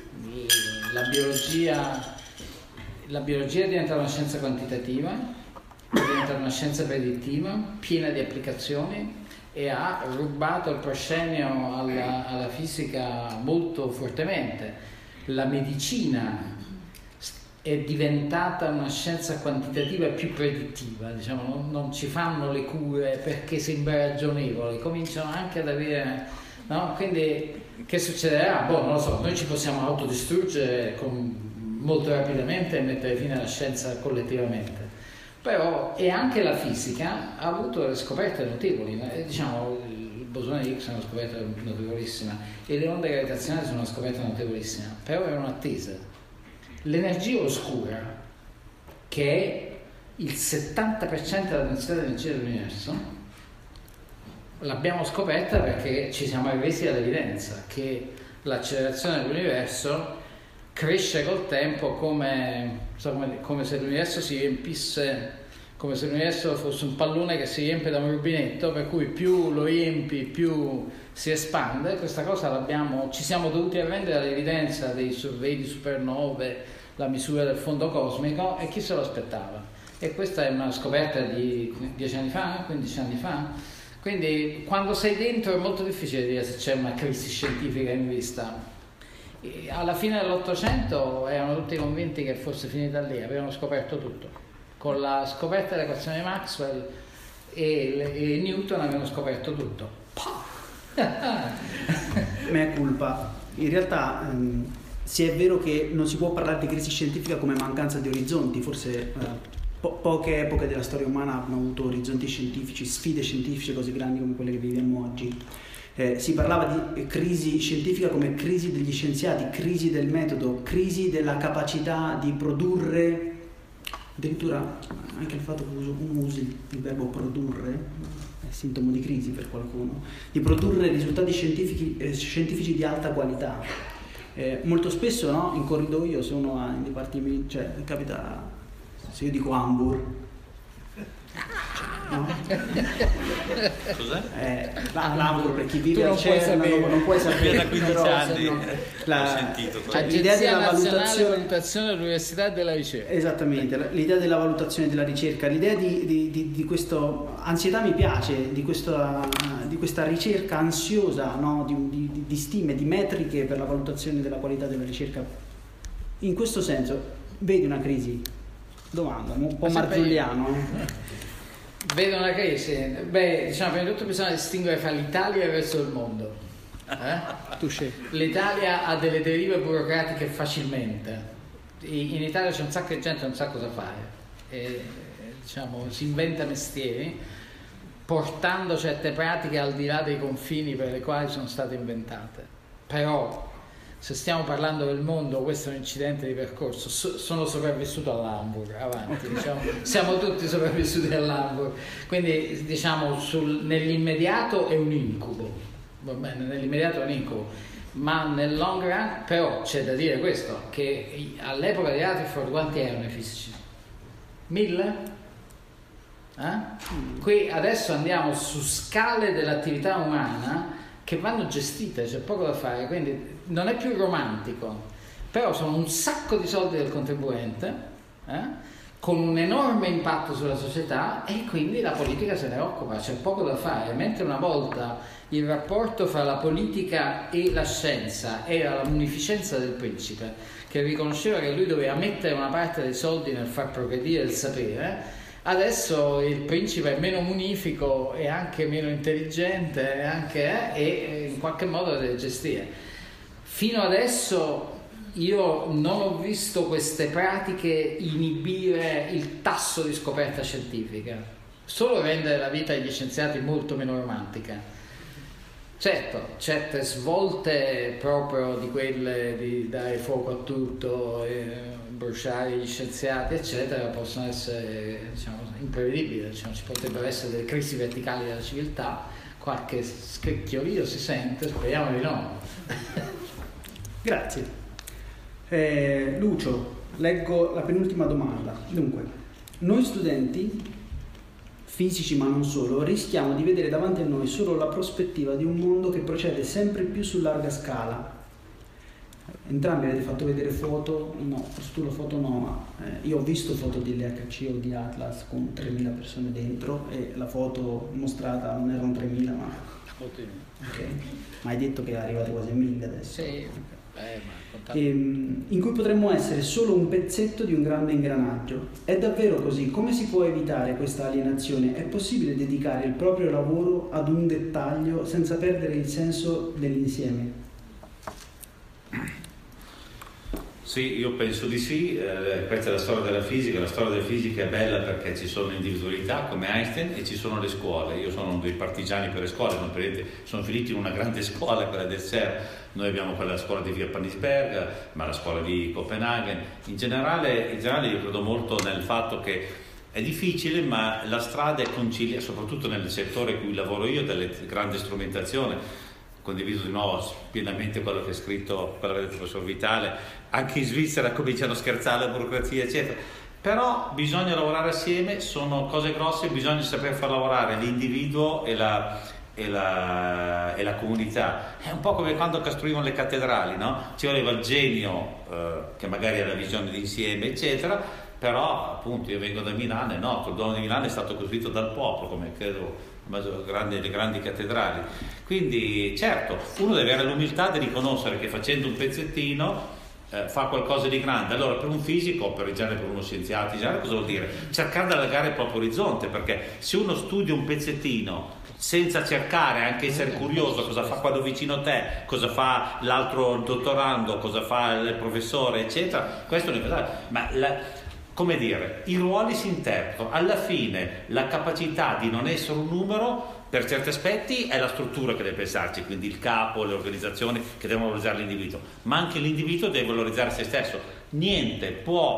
La biologia è diventata una scienza quantitativa, diventa una scienza predittiva, piena di applicazioni, e ha rubato il proscenio alla fisica molto fortemente. La medicina è diventata una scienza quantitativa e più predittiva, diciamo, non ci fanno le cure perché sembra ragionevole, cominciano anche ad avere, no? Quindi che succederà? Non lo so, noi ci possiamo autodistruggere molto rapidamente e mettere fine alla scienza collettivamente. Però, e anche la fisica ha avuto delle scoperte notevoli, diciamo il bosone di Higgs è una scoperta notevolissima e le onde gravitazionali sono una scoperta notevolissima, però è un'attesa. L'energia oscura, che è il 70% della densità dell'energia dell'universo, l'abbiamo scoperta perché ci siamo arresi all'evidenza che l'accelerazione dell'universo cresce col tempo come se l'universo si riempisse, come se l'universo fosse un pallone che si riempie da un rubinetto, per cui più lo riempi più si espande. Questa cosa ci siamo dovuti arrendere all'evidenza dei survey di supernove, la misura del fondo cosmico, e chi se lo aspettava? E questa è una scoperta di 10 anni fa, 15 anni fa. Quindi quando sei dentro è molto difficile dire se c'è una crisi scientifica in vista. E alla fine dell'Ottocento erano tutti convinti che fosse finita lì, avevano scoperto tutto. Con la scoperta dell'equazione di Maxwell e Newton avevano scoperto tutto. Mea culpa. In realtà se è vero che non si può parlare di crisi scientifica come mancanza di orizzonti, forse poche epoche della storia umana hanno avuto orizzonti scientifici, sfide scientifiche così grandi come quelle che viviamo oggi. Si parlava di crisi scientifica come crisi degli scienziati, crisi del metodo, crisi della capacità di produrre, addirittura anche il fatto che uno usi il verbo produrre sintomo di crisi per qualcuno, di produrre risultati scientifici di alta qualità. Molto spesso, no, in corridoio, se uno ha in dipartimento, cioè capita, se io dico Hamburg, no? Cos'è? L'Hamburg, per chi vive Tu al non puoi CERN sapere. non puoi sapere. Da 15 però, anni no, ho sentito questo. l'idea Agenzia della Nazionale Valutazione dell'Università e della Ricerca. Esattamente, l'idea della valutazione della ricerca, l'idea di questo, ansietà mi piace, di questa ricerca ansiosa, no? di stime, di metriche per la valutazione della qualità della ricerca. In questo senso, vedi una crisi? Domanda, un po' marzulliano. Vedo una crisi? Beh, diciamo, prima di tutto bisogna distinguere fra l'Italia e il resto del mondo. Tu scegli. L'Italia ha delle derive burocratiche facilmente. In Italia c'è un sacco di gente che non sa cosa fare. E, diciamo, si inventa mestieri portando certe pratiche al di là dei confini per le quali sono state inventate. Però, se stiamo parlando del mondo, questo è un incidente di percorso. Sono sopravvissuto all'Hamburg, avanti, diciamo, siamo tutti sopravvissuti all'Hamburg, quindi diciamo nell'immediato è un incubo, va bene, nell'immediato è un incubo, ma nel long run però c'è da dire questo, che all'epoca di Rutherford quanti erano i fisici? 1000? Qui adesso andiamo su scale dell'attività umana che vanno gestite, c'è poco da fare, quindi non è più romantico, però sono un sacco di soldi del contribuente, con un enorme impatto sulla società, e quindi la politica se ne occupa, c'è poco da fare. Mentre una volta il rapporto fra la politica e la scienza era la munificenza del principe, che riconosceva che lui doveva mettere una parte dei soldi nel far progredire il sapere, adesso il principe è meno munifico e anche meno intelligente e in qualche modo deve gestire. Fino adesso io non ho visto queste pratiche inibire il tasso di scoperta scientifica, solo rendere la vita degli scienziati molto meno romantica. Certo, certe svolte proprio di quelle di dare fuoco a tutto, bruciare gli scienziati eccetera, possono essere, diciamo, imprevedibili, diciamo, ci potrebbero essere delle crisi verticali della civiltà, qualche scricchiolio si sente, speriamo di no. Grazie. Lucio, leggo la penultima domanda. Dunque, noi studenti fisici, ma non solo, rischiamo di vedere davanti a noi solo la prospettiva di un mondo che procede sempre più su larga scala. Entrambi avete fatto vedere foto, no, tu la foto no, ma io ho visto foto di LHC o di Atlas con 3.000 persone dentro, e la foto mostrata non erano 3.000 ma... Ok, ma hai detto che arrivate quasi a 1.000 adesso. Sì, in cui potremmo essere solo un pezzetto di un grande ingranaggio. È davvero così? Come si può evitare questa alienazione? È possibile dedicare il proprio lavoro ad un dettaglio senza perdere il senso dell'insieme? Sì, io penso di sì. Questa è la storia della fisica. La storia della fisica è bella perché ci sono individualità come Einstein e ci sono le scuole. Io sono uno dei partigiani per le scuole, sono finito in una grande scuola, quella del CERN. Noi abbiamo quella scuola di via Panisberg, ma la scuola di Copenaghen. In generale io credo molto nel fatto che è difficile, ma la strada è conciliare, soprattutto nel settore in cui lavoro io, delle grandi strumentazioni. Condiviso di nuovo pienamente quello che ha scritto, quello che ha detto il professor Vitale. Anche in Svizzera cominciano a scherzare la burocrazia eccetera, però bisogna lavorare assieme, sono cose grosse, bisogna saper far lavorare l'individuo e la comunità. È un po' come quando costruivano le cattedrali, no? Ci voleva il genio che magari ha la visione d'insieme eccetera, però appunto io vengo da Milano e noto, il Duomo di Milano è stato costruito dal popolo, come credo le grandi cattedrali. Quindi certo, uno deve avere l'umiltà di riconoscere che facendo un pezzettino fa qualcosa di grande. Allora per un fisico, per uno scienziato in genere, cosa vuol dire? Cercare di allargare il proprio orizzonte, perché se uno studia un pezzettino senza cercare, anche essere curioso cosa fa quello vicino a te, cosa fa l'altro dottorando, cosa fa il professore eccetera, questo è come dire, i ruoli si interpretano. Alla fine la capacità di non essere un numero per certi aspetti è la struttura che deve pensarci, quindi il capo, le organizzazioni che devono valorizzare l'individuo, ma anche l'individuo deve valorizzare se stesso. Niente può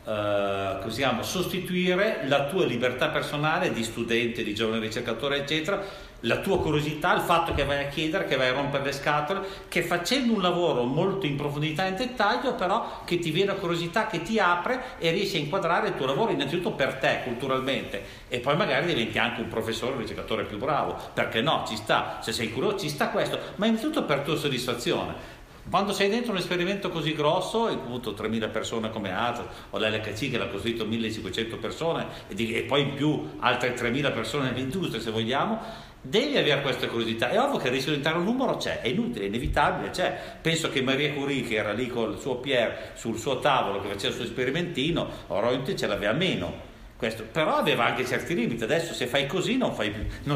sostituire la tua libertà personale di studente, di giovane ricercatore, eccetera, la tua curiosità, il fatto che vai a chiedere, che vai a rompere le scatole, che facendo un lavoro molto in profondità e in dettaglio, però che ti viene la curiosità, che ti apre e riesci a inquadrare il tuo lavoro innanzitutto per te, culturalmente, e poi magari diventi anche un professore, un ricercatore più bravo, perché no, ci sta, se sei curioso ci sta questo, ma innanzitutto per tua soddisfazione. Quando sei dentro un esperimento così grosso, appunto 3.000 persone come Atlas o l'LHC che l'ha costruito 1.500 persone e poi in più altre 3.000 persone nell'industria, se vogliamo, devi avere questa curiosità. È ovvio che il rischio di diventare un numero c'è, è inutile, è inevitabile, c'è. Penso che Marie Curie, che era lì con il suo Pierre sul suo tavolo, che faceva il suo sperimentino, Reuter ce l'aveva meno. Questo, però aveva anche certi limiti. Adesso se fai così non fai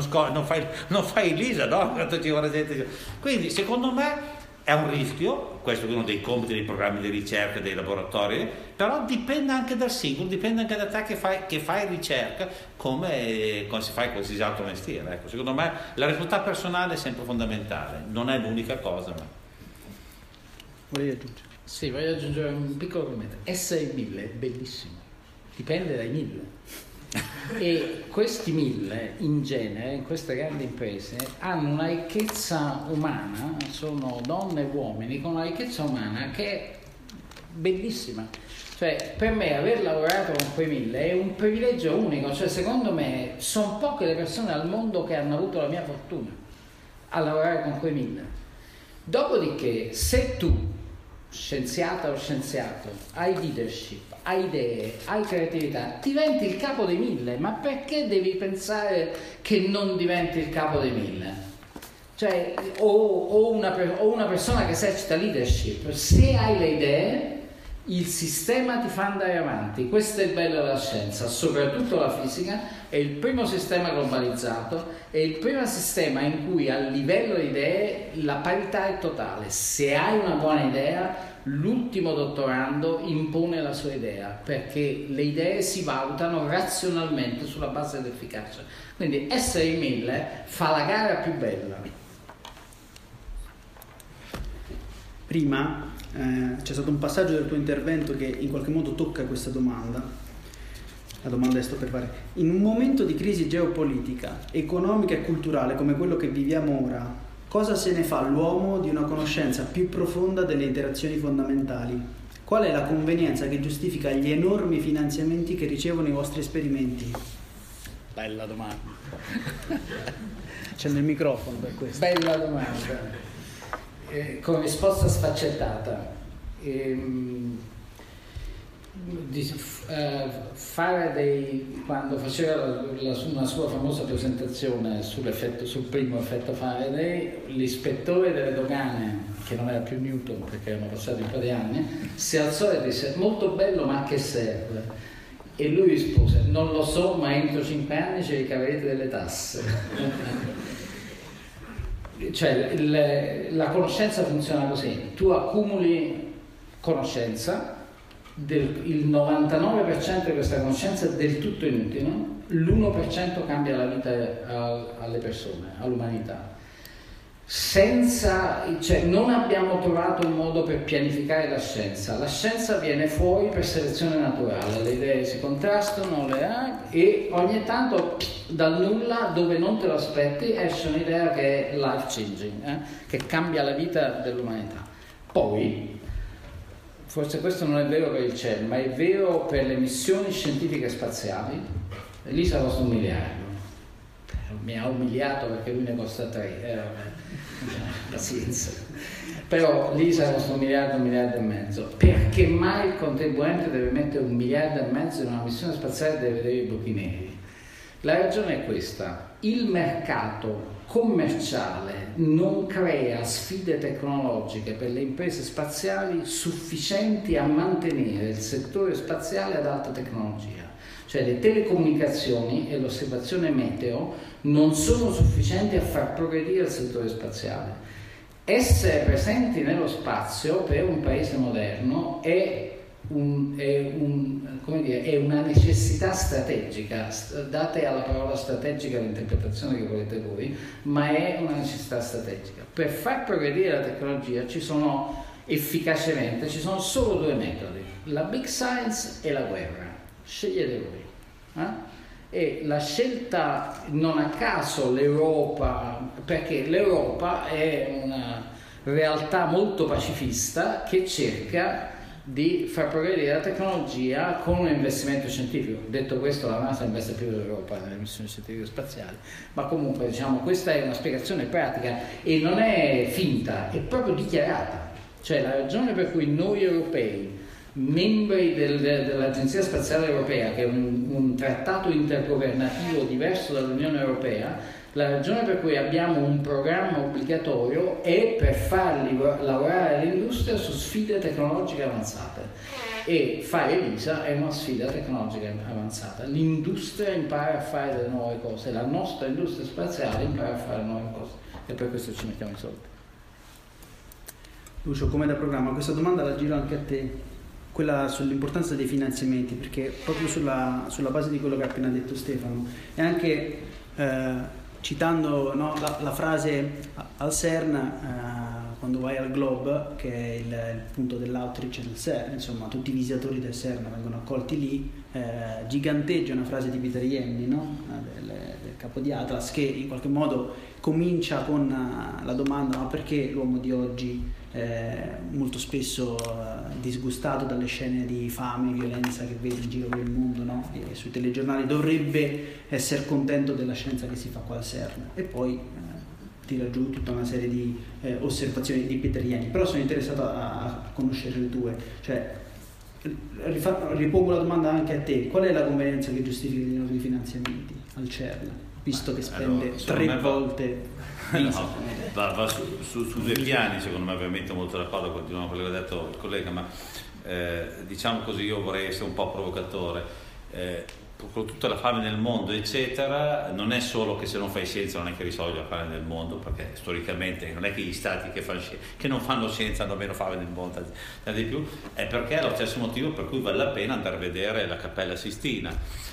l'ISA, no? Quindi secondo me è un rischio, questo è uno dei compiti dei programmi di ricerca, dei laboratori, però dipende anche dal singolo, dipende anche da te che fai ricerca, come si fa in qualsiasi altro mestiere. Ecco, secondo me la responsabilità personale è sempre fondamentale, non è l'unica cosa. Ma... Volevi aggiungere? Sì, voglio aggiungere un piccolo commento. Essere 1000 è bellissimo, dipende dai 1000. E questi 1000 in genere in queste grandi imprese hanno una ricchezza umana, sono donne e uomini con una ricchezza umana che è bellissima. Cioè, per me aver lavorato con quei 1000 è un privilegio unico. Cioè, secondo me sono poche le persone al mondo che hanno avuto la mia fortuna a lavorare con quei 1000. Dopodiché, se tu, scienziata o scienziato, hai leadership, hai idee, hai creatività, diventi il capo dei 1000. Ma perché devi pensare che non diventi il capo dei 1000? Cioè, o una persona che esercita leadership, se hai le idee, il sistema ti fa andare avanti. Questo è il bello della scienza, soprattutto la fisica. È il primo sistema globalizzato, è il primo sistema in cui a livello di idee la parità è totale. Se hai una buona idea, l'ultimo dottorando impone la sua idea, perché le idee si valutano razionalmente sulla base dell'efficacia. Quindi essere in 1000 fa la gara più bella. Prima c'è stato un passaggio del tuo intervento che in qualche modo tocca questa domanda. La domanda che sto per fare. In un momento di crisi geopolitica, economica e culturale come quello che viviamo ora, cosa se ne fa l'uomo di una conoscenza più profonda delle interazioni fondamentali? Qual è la convenienza che giustifica gli enormi finanziamenti che ricevono i vostri esperimenti? Bella domanda. C'è nel microfono per questo. Bella domanda. Con risposta sfaccettata. Quando faceva una sua famosa presentazione sul primo effetto Faraday, l'ispettore delle dogane, che non era più Newton perché erano passati un po' di anni, si alzò e disse: molto bello, ma a che serve? E lui rispose: non lo so, ma entro 5 anni ci ricaverete delle tasse. Cioè la conoscenza funziona così: tu accumuli conoscenza, il 99% di questa conoscenza è del tutto inutile, l'1% cambia la vita alle persone, all'umanità. Non abbiamo trovato un modo per pianificare la scienza viene fuori per selezione naturale, le idee si contrastano e ogni tanto dal nulla, dove non te lo aspetti, esce un'idea che è life changing, che cambia la vita dell'umanità. Poi forse questo non è vero per il CERN, ma è vero per le missioni scientifiche spaziali. L'ISA costa $1 miliardo. Mi ha umiliato perché lui ne costa 3. Pazienza. Però l'ISA costa $1 miliardo, $1,5 miliardi. Perché mai il contribuente deve mettere $1,5 miliardi in una missione spaziale e deve vedere i buchi neri? La ragione è questa: il mercato commerciale non crea sfide tecnologiche per le imprese spaziali sufficienti a mantenere il settore spaziale ad alta tecnologia. Cioè le telecomunicazioni e l'osservazione meteo non sono sufficienti a far progredire il settore spaziale. Essere presenti nello spazio per un paese moderno è una necessità strategica. Date alla parola strategica l'interpretazione che volete voi, ma è una necessità strategica. Per far progredire la tecnologia ci sono efficacemente, ci sono solo due metodi, la big science e la guerra, scegliete voi. E la scelta, non a caso l'Europa, perché l'Europa è una realtà molto pacifista che cerca di far progredire la tecnologia con un investimento scientifico. Detto questo, la NASA investe più dell'Europa nelle missioni scientifiche spaziali, ma comunque diciamo questa è una spiegazione pratica e non è finta, è proprio dichiarata. Cioè la ragione per cui noi europei, membri dell'Agenzia Spaziale Europea, che è un trattato intergovernativo diverso dall'Unione Europea, la ragione per cui abbiamo un programma obbligatorio è per farli lavorare all'industria su sfide tecnologiche avanzate, e fare ELISA è una sfida tecnologica avanzata. L'industria impara a fare delle nuove cose, la nostra industria spaziale impara a fare nuove cose, e per questo ci mettiamo i soldi. Lucio, come da programma, questa domanda la giro anche a te, quella sull'importanza dei finanziamenti, perché proprio sulla base di quello che ha appena detto Stefano, e anche citando la frase al CERN, quando vai al Globe, che è il punto dell'outreach del CERN, insomma tutti i visitatori del CERN vengono accolti lì, giganteggia una frase di Peter Jemny, del capo di Atlas, che in qualche modo comincia con la domanda: ma perché l'uomo di oggi molto spesso disgustato dalle scene di fame e violenza che vede in giro per il mondo, no? E sui telegiornali, dovrebbe essere contento della scienza che si fa qua al CERN? E poi tira giù tutta una serie di osservazioni di Peter Jemny. Però sono interessato a conoscere le tue, cioè ripongo la domanda anche a te: qual è la convenienza che giustifica i nuovi finanziamenti al CERN, visto che spende 3 volte? Va su due piani, secondo me. Ovviamente molto d'accordo con quello che ha detto il collega, ma diciamo così, io vorrei essere un po' provocatore. Con tutta la fame nel mondo eccetera, non è solo che se non fai scienza non è che risolvi la fame nel mondo, perché storicamente non è che gli stati che non fanno scienza hanno meno fame nel mondo, di più, è perché è lo stesso motivo per cui vale la pena andare a vedere la Cappella Sistina,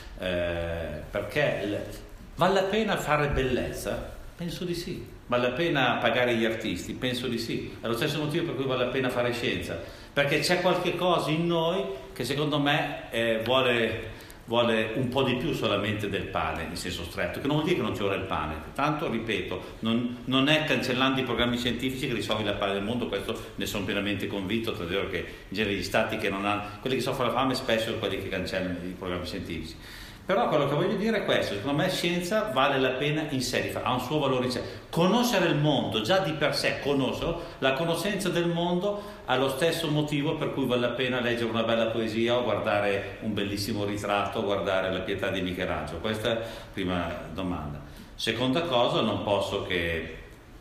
perché vale la pena fare bellezza? Penso di sì. Vale la pena pagare gli artisti? Penso di sì. È lo stesso motivo per cui vale la pena fare scienza, perché c'è qualche cosa in noi che secondo me vuole un po' di più solamente del pane, in senso stretto, che non vuol dire che non ci vuole il pane. Tanto, ripeto, non è cancellando i programmi scientifici che risolvi la fame del mondo, questo ne sono pienamente convinto, tanto è vero che in genere gli stati che non hanno, quelli che soffrono la fame spesso sono quelli che cancellano i programmi scientifici. Però quello che voglio dire è questo: secondo me scienza vale la pena in sé, ha un suo valore in sé. Conoscere il mondo già di per sé, la conoscenza del mondo ha lo stesso motivo per cui vale la pena leggere una bella poesia o guardare un bellissimo ritratto o guardare la Pietà di Michelangelo. Questa è la prima domanda. Seconda cosa, non posso che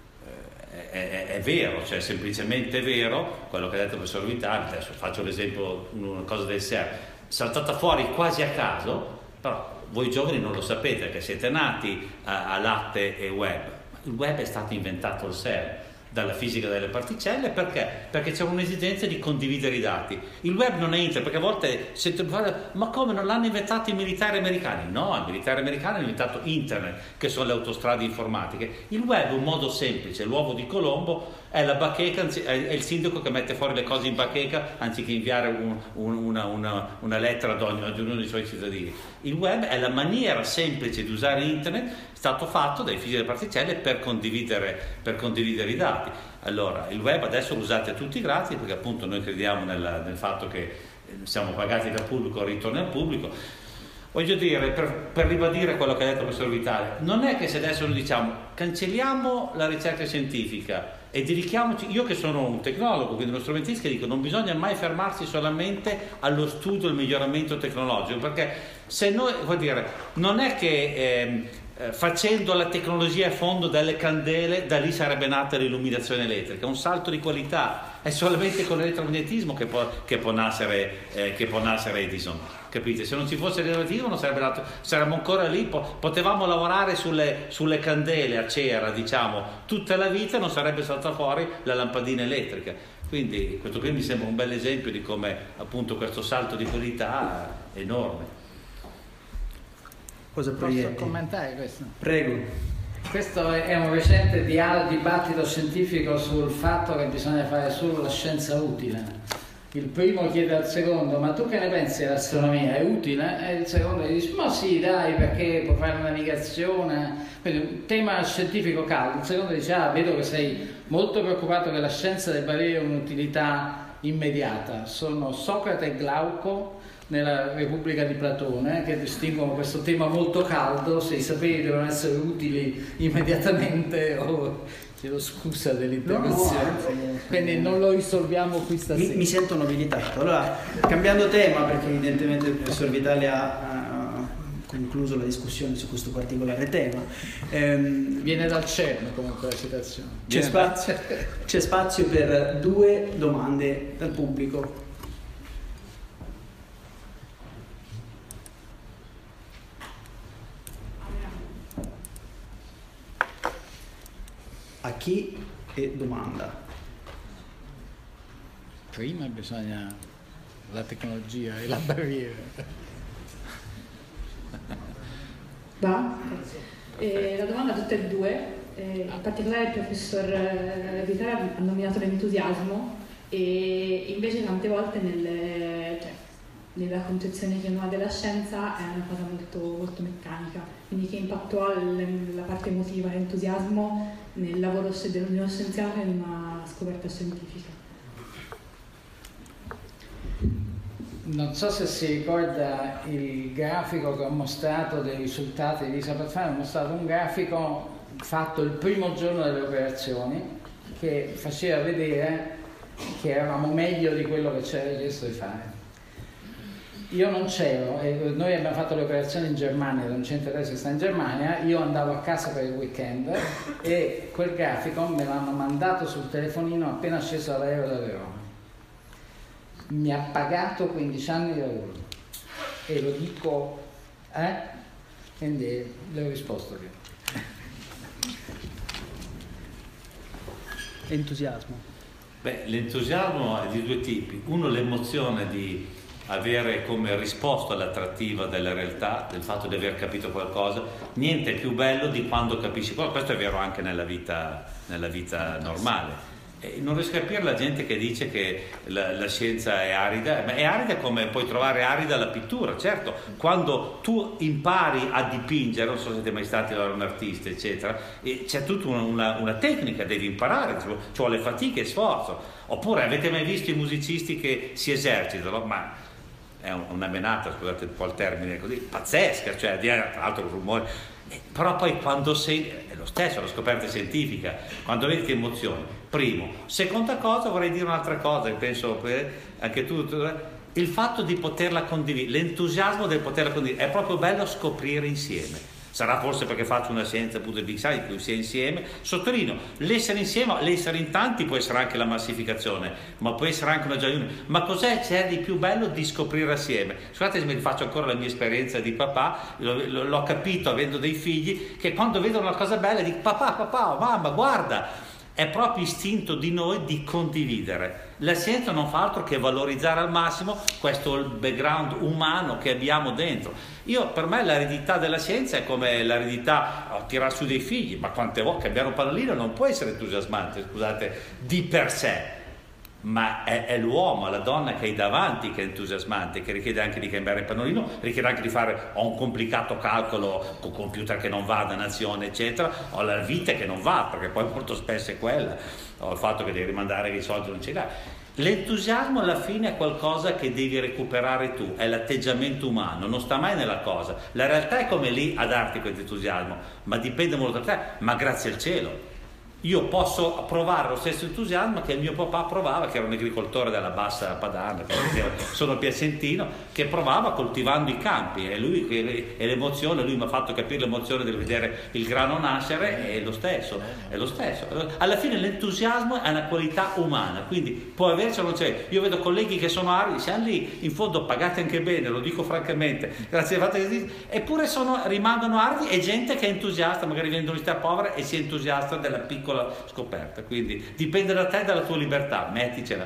è vero, cioè semplicemente vero quello che ha detto il professor Vitali. Adesso faccio l'esempio, una cosa del CERN saltata fuori quasi a caso. Però voi giovani non lo sapete, che siete nati a latte e web. Il web è stato inventato al CERN dalla fisica delle particelle, perché? Perché c'è un'esigenza di condividere i dati. Il web non è internet, perché a volte sento dire: ma come, non l'hanno inventato i militari americani? No, i militari americani hanno inventato internet, che sono le autostrade informatiche. Il web è un modo semplice, l'uovo di Colombo è la bacheca, è il sindaco che mette fuori le cose in bacheca anziché inviare una lettera ad ognuno dei suoi cittadini. Il web è la maniera semplice di usare internet, è stato fatto dai fisici delle particelle per condividere i dati. Allora, il web adesso lo usate tutti gratis, perché appunto noi crediamo nel fatto che siamo pagati dal pubblico, ritorni al pubblico. Voglio dire, per ribadire quello che ha detto il professor Vitali, non è che se adesso noi diciamo cancelliamo la ricerca scientifica e dedichiamoci, io che sono un tecnologo, quindi uno strumentista, dico non bisogna mai fermarsi solamente allo studio e al miglioramento tecnologico, perché se noi, vuol dire, non è che facendo la tecnologia a fondo delle candele da lì sarebbe nata l'illuminazione elettrica. Un salto di qualità è solamente con l'elettromagnetismo che può nascere Edison, capite? Se non ci fosse l'elettromagnetismo non sarebbe nato, saremmo ancora lì, potevamo lavorare sulle candele a cera, diciamo, tutta la vita, non sarebbe saltata fuori la lampadina elettrica. Quindi questo qui mi sembra un bel esempio di come appunto questo salto di qualità è enorme. Cosa posso commentare questo? Prego. Questo è un recente dibattito scientifico sul fatto che bisogna fare solo la scienza utile. Il primo chiede al secondo: ma tu che ne pensi dell'astronomia? È utile? E il secondo gli dice: ma sì, dai, perché puoi fare navigazione. Quindi un tema scientifico caldo. Il secondo dice: ah, vedo che sei molto preoccupato che la scienza debba avere un'utilità immediata. Sono Socrate e Glauco nella Repubblica di Platone che distinguono questo tema molto caldo, se i saperi devono essere utili immediatamente o chiedo scusa dell'interruzione, quindi non lo risolviamo qui stasera. Mi sento nobilitato. Allora, cambiando tema, perché evidentemente il professor Vitale ha concluso la discussione su questo particolare tema. Viene dal CERN comunque la citazione. C'è spazio per 2 domande dal pubblico. A chi e domanda? Prima bisogna la tecnologia e la barriera. Va? La domanda a tutte e due, in particolare il professor Vitale ha nominato l'entusiasmo, e invece tante volte nella concezione che uno ha della scienza è una cosa molto, molto meccanica. Quindi che impatto ha la parte emotiva, l'entusiasmo nel lavoro di uno scienziato e in una scoperta scientifica? Non so se si ricorda il grafico che ho mostrato dei risultati di Lisa Paffani. Ho mostrato un grafico fatto il primo giorno delle operazioni che faceva vedere che eravamo meglio di quello che ci era chiesto di fare. Io non c'ero, e noi abbiamo fatto le operazioni in Germania, da un centro adesso che sta in Germania. Io andavo a casa per il weekend e quel grafico me l'hanno mandato sul telefonino appena sceso dall'aereo da Verona. Mi ha pagato 15 anni di lavoro, e lo dico, quindi le ho risposto che Entusiasmo. Beh, l'entusiasmo è di 2 tipi. Uno, l'emozione di avere come risposta all'attrattiva della realtà, del fatto di aver capito qualcosa. Niente è più bello di quando capisci qualcosa. Questo è vero anche nella vita normale. E non riesco a capire la gente che dice che la scienza è arida. Ma è arida come puoi trovare arida la pittura. Certo, quando tu impari a dipingere, non so se siete mai stati un artista, eccetera, e c'è tutta una tecnica, devi imparare, ci vuole fatica e sforzo. Oppure avete mai visto i musicisti che si esercitano? Ma è una menata, scusate un po' il termine così, pazzesca, cioè di altro rumore. Però poi quando sei, è lo stesso, la scoperta scientifica, quando vedi ti emozioni. Primo. Seconda cosa, vorrei dire un'altra cosa, che penso anche tu, il fatto di poterla condividere, l'entusiasmo del poterla condividere, è proprio bello scoprire insieme. Sarà forse perché faccio una scienza appunto di Big Science in cui si è insieme. Sottolineo, l'essere insieme, l'essere in tanti può essere anche la massificazione, ma può essere anche una gioia. Ma c'è di più bello di scoprire assieme? Scusate se mi rifaccio ancora la mia esperienza di papà, l'ho capito avendo dei figli, che quando vedono una cosa bella dico papà, mamma, guarda. È proprio istinto di noi di condividere. La scienza non fa altro che valorizzare al massimo questo background umano che abbiamo dentro. Per me l'eredità della scienza è come l'eredità tirar su dei figli, ma quante volte cambiare un pannolino non può essere entusiasmante, scusate, di per sé. Ma è l'uomo, la donna che hai davanti che è entusiasmante, che richiede anche di cambiare il pannolino, richiede anche di fare un complicato calcolo con computer che non va, dannazione eccetera, o la vita che non va, perché poi molto spesso è quella, o il fatto che devi rimandare che i soldi non ce l'hai. L'entusiasmo alla fine è qualcosa che devi recuperare tu, è l'atteggiamento umano, non sta mai nella cosa. La realtà è come lì a darti questo entusiasmo, ma dipende molto da te, ma grazie al cielo. Io posso provare lo stesso entusiasmo che il mio papà provava, che era un agricoltore della bassa padana, sono piacentino, che provava coltivando i campi, e l'emozione, lui mi ha fatto capire l'emozione di vedere il grano nascere, è lo stesso. Alla fine l'entusiasmo è una qualità umana, quindi può averci o non c'è. Io vedo colleghi che sono aridi, siamo lì, in fondo pagati anche bene, lo dico francamente, grazie al fatto che eppure rimangono aridi, e gente che è entusiasta, magari viene da un'università povera e si è entusiasta della piccola scoperta, quindi dipende da te e dalla tua libertà, metticela.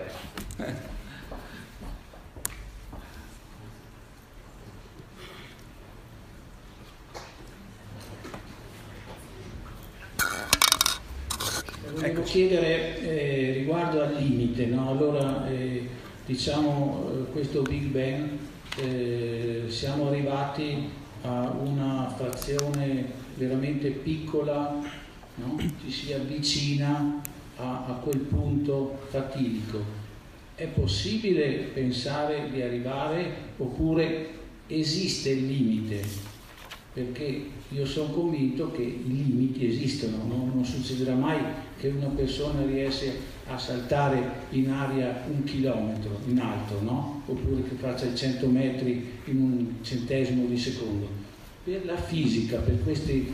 Volevo chiedere riguardo al limite, no? Allora, diciamo, questo Big Bang, siamo arrivati a una frazione veramente piccola, no? Ci si avvicina a quel punto fatidico. È possibile pensare di arrivare, oppure esiste il limite? Perché io sono convinto che i limiti esistono, no? Non succederà mai che una persona riesce a saltare in aria 1 chilometro in alto, no? Oppure che faccia 100 metri in un centesimo di secondo. Per la fisica, per questi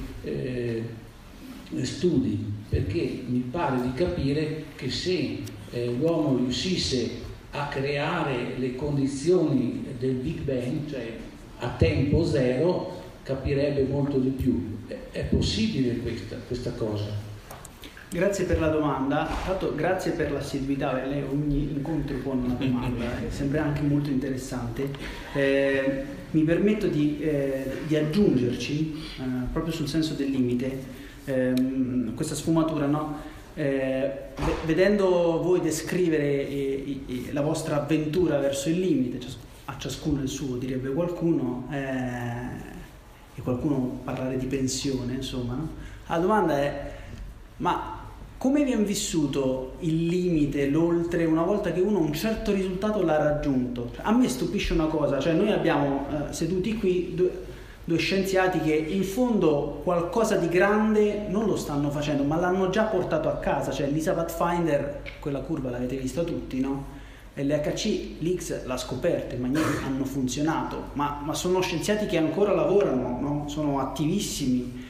studi, perché mi pare di capire che se l'uomo riuscisse a creare le condizioni del Big Bang, cioè a tempo zero, capirebbe molto di più. È possibile questa cosa? Grazie per la domanda, tanto grazie per l'assiduità, lei ogni incontro pone una domanda, sembra anche molto interessante. Mi permetto di aggiungerci, proprio sul senso del limite, questa sfumatura, no? Vedendo voi descrivere la vostra avventura verso il limite, a ciascuno il suo, direbbe qualcuno, e qualcuno parlare di pensione, insomma, no? La domanda è: ma come viene vissuto il limite, l'oltre, una volta che uno un certo risultato l'ha raggiunto? A me stupisce una cosa, cioè noi abbiamo seduti qui due scienziati che in fondo qualcosa di grande non lo stanno facendo, ma l'hanno già portato a casa, cioè l'ESA Pathfinder, quella curva l'avete vista tutti, no? E l'HC, l'X l'ha scoperto, i magneti hanno funzionato, ma sono scienziati che ancora lavorano, no? Sono attivissimi.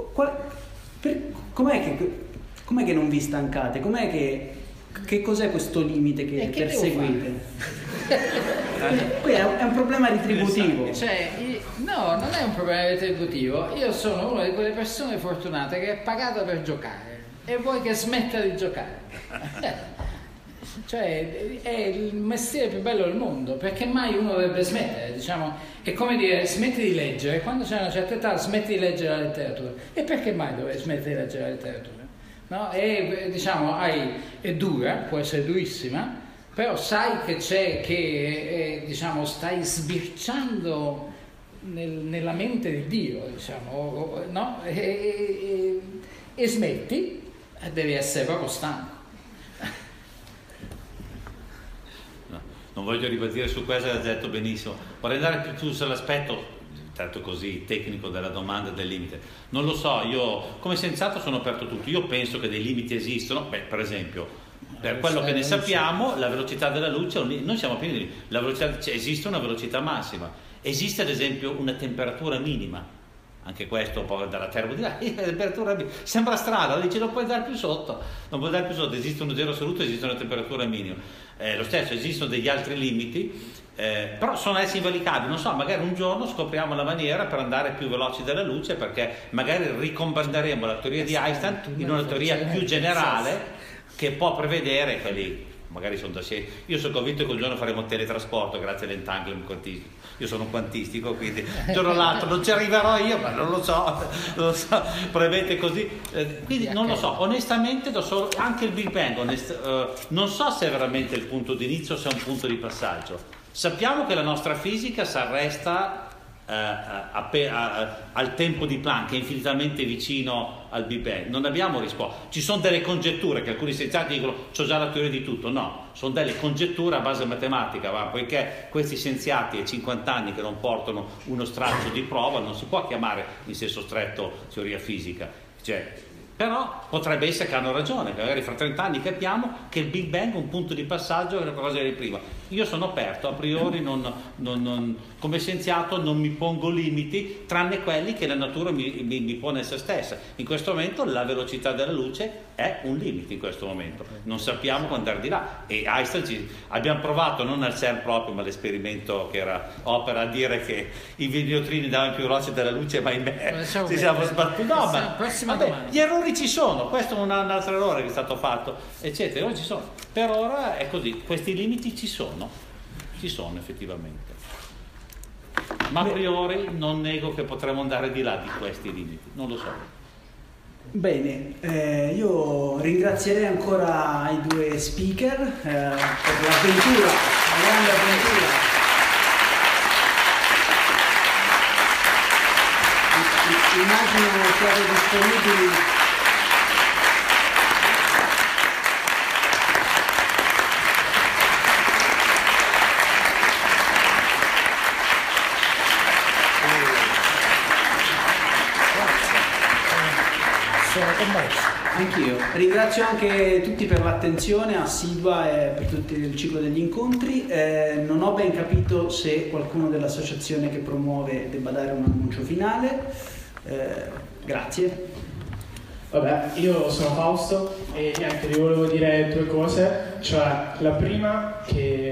Com'è che non vi stancate? Che cos'è questo limite che perseguite? Qui è un problema retributivo. Cioè, no, non è un problema retributivo. Io sono una di quelle persone fortunate che è pagata per giocare e vuoi che smetta di giocare. Cioè, è il mestiere più bello del mondo, perché mai uno dovrebbe smettere, diciamo, è come dire smetti di leggere, quando c'è una certa età smetti di leggere la letteratura, e perché mai dovrei smettere di leggere la letteratura? No? E diciamo, è dura, può essere durissima, però sai che c'è, che diciamo, stai sbirciando nella mente di Dio, diciamo, no? E smetti, devi essere proprio stanco. Non voglio ribadire su questo, l'ha detto benissimo, vorrei andare più sull'aspetto tanto così tecnico della domanda del limite. Non lo so, io come scienziato sono aperto a tutto, io penso che dei limiti esistono. Per esempio, per quello che ne sappiamo, la velocità della luce, noi siamo pieni di la velocità, cioè, esiste una velocità massima, esiste ad esempio una temperatura minima. Anche questo poi dalla termodinamica, la temperatura sembra strana, dice non puoi andare più sotto, esiste uno zero assoluto, esiste una temperatura minima. Lo stesso, esistono degli altri limiti, però sono essi invalicabili. Non so, magari un giorno scopriamo la maniera per andare più veloci della luce, perché magari ricombinderemo la teoria di Einstein in una teoria più generale che può prevedere quelli. Magari sono da sé. Io sono convinto che un giorno faremo teletrasporto grazie all'entanglement quantistico. Io sono un quantistico, quindi un giorno o l'altro non ci arriverò io, ma non lo so, prevede così. Quindi non lo so, onestamente anche il Big Bang, non so se è veramente il punto di inizio o se è un punto di passaggio. Sappiamo che la nostra fisica si arresta al tempo di Planck, è infinitamente vicino al Big Bang. Non abbiamo risposta. Ci sono delle congetture che alcuni scienziati dicono c'ho già la teoria di tutto. No, sono delle congetture a base matematica, poiché questi scienziati a 50 anni che non portano uno straccio di prova, non si può chiamare in senso stretto teoria fisica. Però potrebbe essere che hanno ragione, che magari fra 30 anni capiamo che il Big Bang è un punto di passaggio è qualcosa di prima. Io sono aperto, a priori come scienziato non mi pongo limiti, tranne quelli che la natura mi pone a se stessa. In questo momento la velocità della luce è un limite in questo momento, non sappiamo quando andare di là. E Einstein abbiamo provato, non al CERN proprio, ma l'esperimento che era opera, a dire che i videotrini davano più veloce della luce, ma ahimè ci siamo sbattuti. No, ma vabbè, gli errori ci sono, questo è un altro errore che è stato fatto, eccetera. Ci sono. Per ora è così, questi limiti ci sono effettivamente. Ma a priori non nego che potremmo andare di là di questi limiti, non lo so. Bene, io ringrazierei ancora i due speaker per l'avventura, la grande avventura. Immagino siate disponibili. Anch'io. Ringrazio anche tutti per l'attenzione assidua e per tutto il ciclo degli incontri. Non ho ben capito se qualcuno dell'associazione che promuove debba dare un annuncio finale. Grazie. Vabbè, io sono Fausto e niente, vi volevo dire due cose. Cioè, la prima che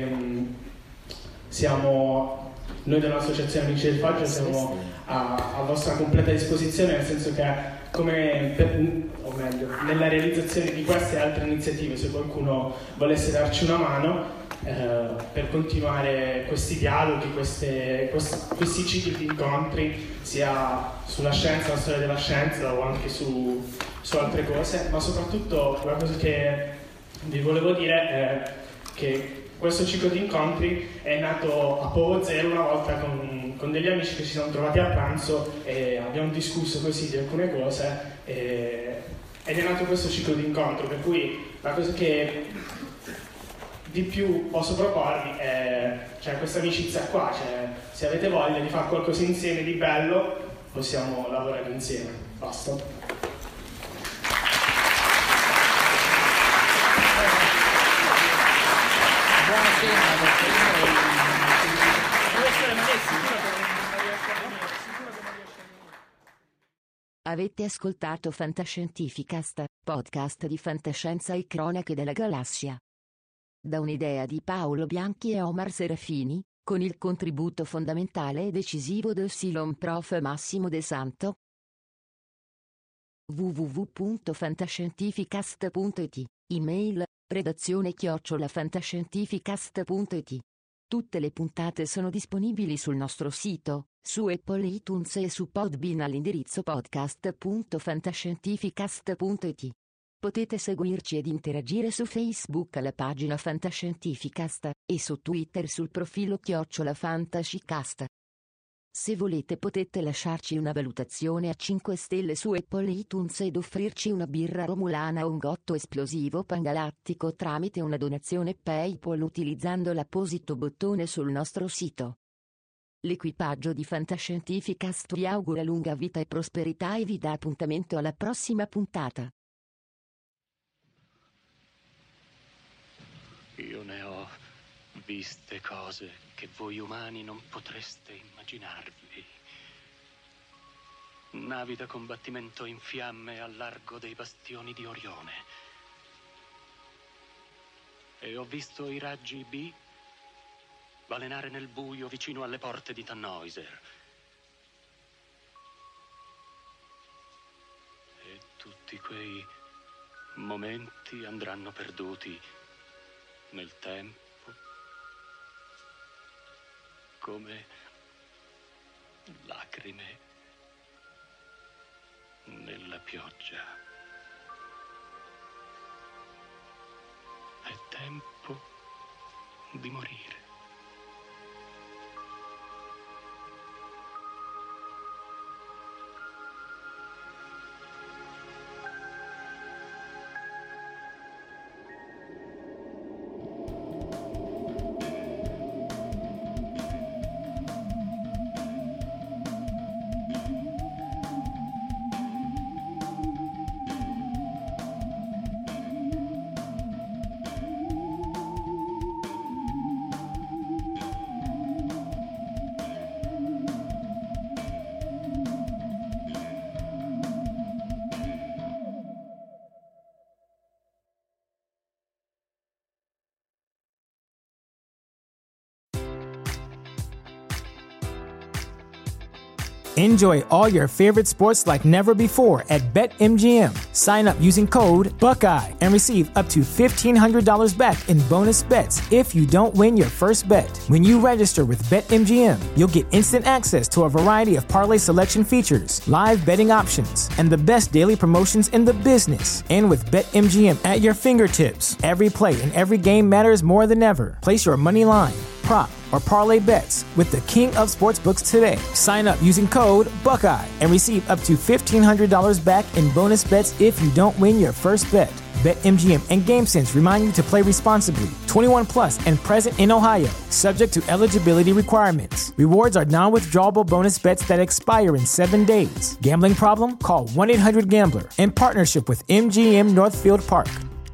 siamo, noi dell'associazione Amici del Faggio siamo a vostra completa disposizione, nel senso che o meglio, nella realizzazione di queste e altre iniziative, se qualcuno volesse darci una mano per continuare questi dialoghi, questi cicli di incontri, sia sulla scienza, la storia della scienza o anche su altre cose, ma soprattutto la cosa che vi volevo dire è che questo ciclo di incontri è nato a Povo Zero una volta con degli amici che ci siamo trovati a pranzo e abbiamo discusso così di alcune cose ed è nato questo ciclo di incontro, per cui la cosa che di più posso proporvi è questa amicizia qua, se avete voglia di fare qualcosa insieme di bello possiamo lavorare insieme, basta. Avete ascoltato Fantascientificast, podcast di fantascienza e cronache della galassia. Da un'idea di Paolo Bianchi e Omar Serafini, con il contributo fondamentale e decisivo del Silon Prof. Massimo De Santo. www.fantascientificast.it, email, redazione@fantascientificast.it. Tutte le puntate sono disponibili sul nostro sito, su Apple iTunes e su Podbean all'indirizzo podcast.fantascientificast.it. Potete seguirci ed interagire su Facebook alla pagina Fantascientificast e su Twitter sul profilo @fantascicast. Se volete potete lasciarci una valutazione a 5 stelle su Apple iTunes ed offrirci una birra romulana o un gotto esplosivo pangalattico tramite una donazione PayPal utilizzando l'apposito bottone sul nostro sito. L'equipaggio di Fantascientificast vi augura lunga vita e prosperità e vi dà appuntamento alla prossima puntata. Io ne ho viste cose che voi umani non potreste immaginarvi. Navi da combattimento in fiamme al largo dei bastioni di Orione. E ho visto i raggi B balenare nel buio vicino alle porte di Tannhäuser. E tutti quei momenti andranno perduti nel tempo, come lacrime nella pioggia. È tempo di morire. Enjoy all your favorite sports like never before at BetMGM. Sign up using code Buckeye and receive up to $1,500 back in bonus bets if you don't win your first bet. When you register with BetMGM, you'll get instant access to a variety of parlay selection features, live betting options, and the best daily promotions in the business. And with BetMGM at your fingertips, every play and every game matters more than ever. Place your money line, prop, or parlay bets with the king of sportsbooks today. Sign up using code Buckeye and receive up to $1,500 back in bonus bets if you don't win your first bet. BetMGM and GameSense remind you to play responsibly. 21 plus and present in Ohio, subject to eligibility requirements. Rewards are non-withdrawable bonus bets that expire in 7 days. Gambling problem? Call 1-800-GAMBLER. In partnership with MGM Northfield Park.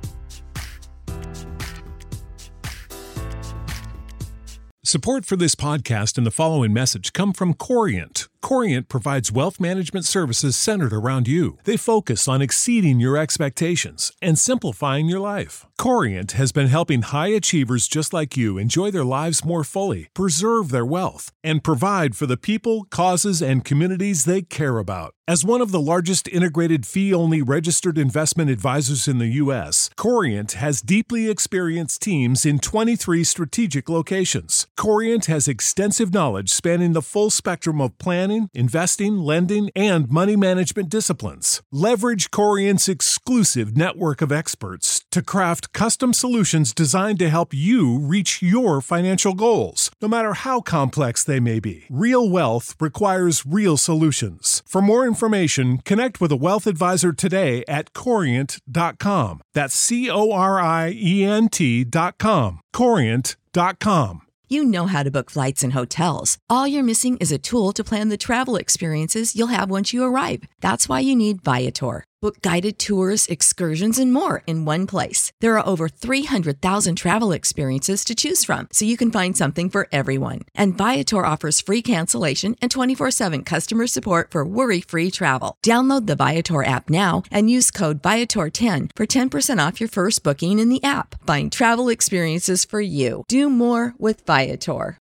Support for this podcast and the following message come from Corient. Corient provides wealth management services centered around you. They focus on exceeding your expectations and simplifying your life. Corient has been helping high achievers just like you enjoy their lives more fully, preserve their wealth, and provide for the people, causes, and communities they care about. As one of the largest integrated fee-only registered investment advisors in the U.S., Corient has deeply experienced teams in 23 strategic locations. Corient has extensive knowledge spanning the full spectrum of planning, investing, lending, and money management disciplines. Leverage Corient's exclusive network of experts to craft custom solutions designed to help you reach your financial goals, no matter how complex they may be. Real wealth requires real solutions. For more information, connect with a wealth advisor today at Corient.com. That's Corient.com. Corient.com. You know how to book flights and hotels. All you're missing is a tool to plan the travel experiences you'll have once you arrive. That's why you need Viator. Book guided tours, excursions, and more in one place. There are over 300,000 travel experiences to choose from, so you can find something for everyone. And Viator offers free cancellation and 24/7 customer support for worry-free travel. Download the Viator app now and use code Viator10 for 10% off your first booking in the app. Find travel experiences for you. Do more with Viator.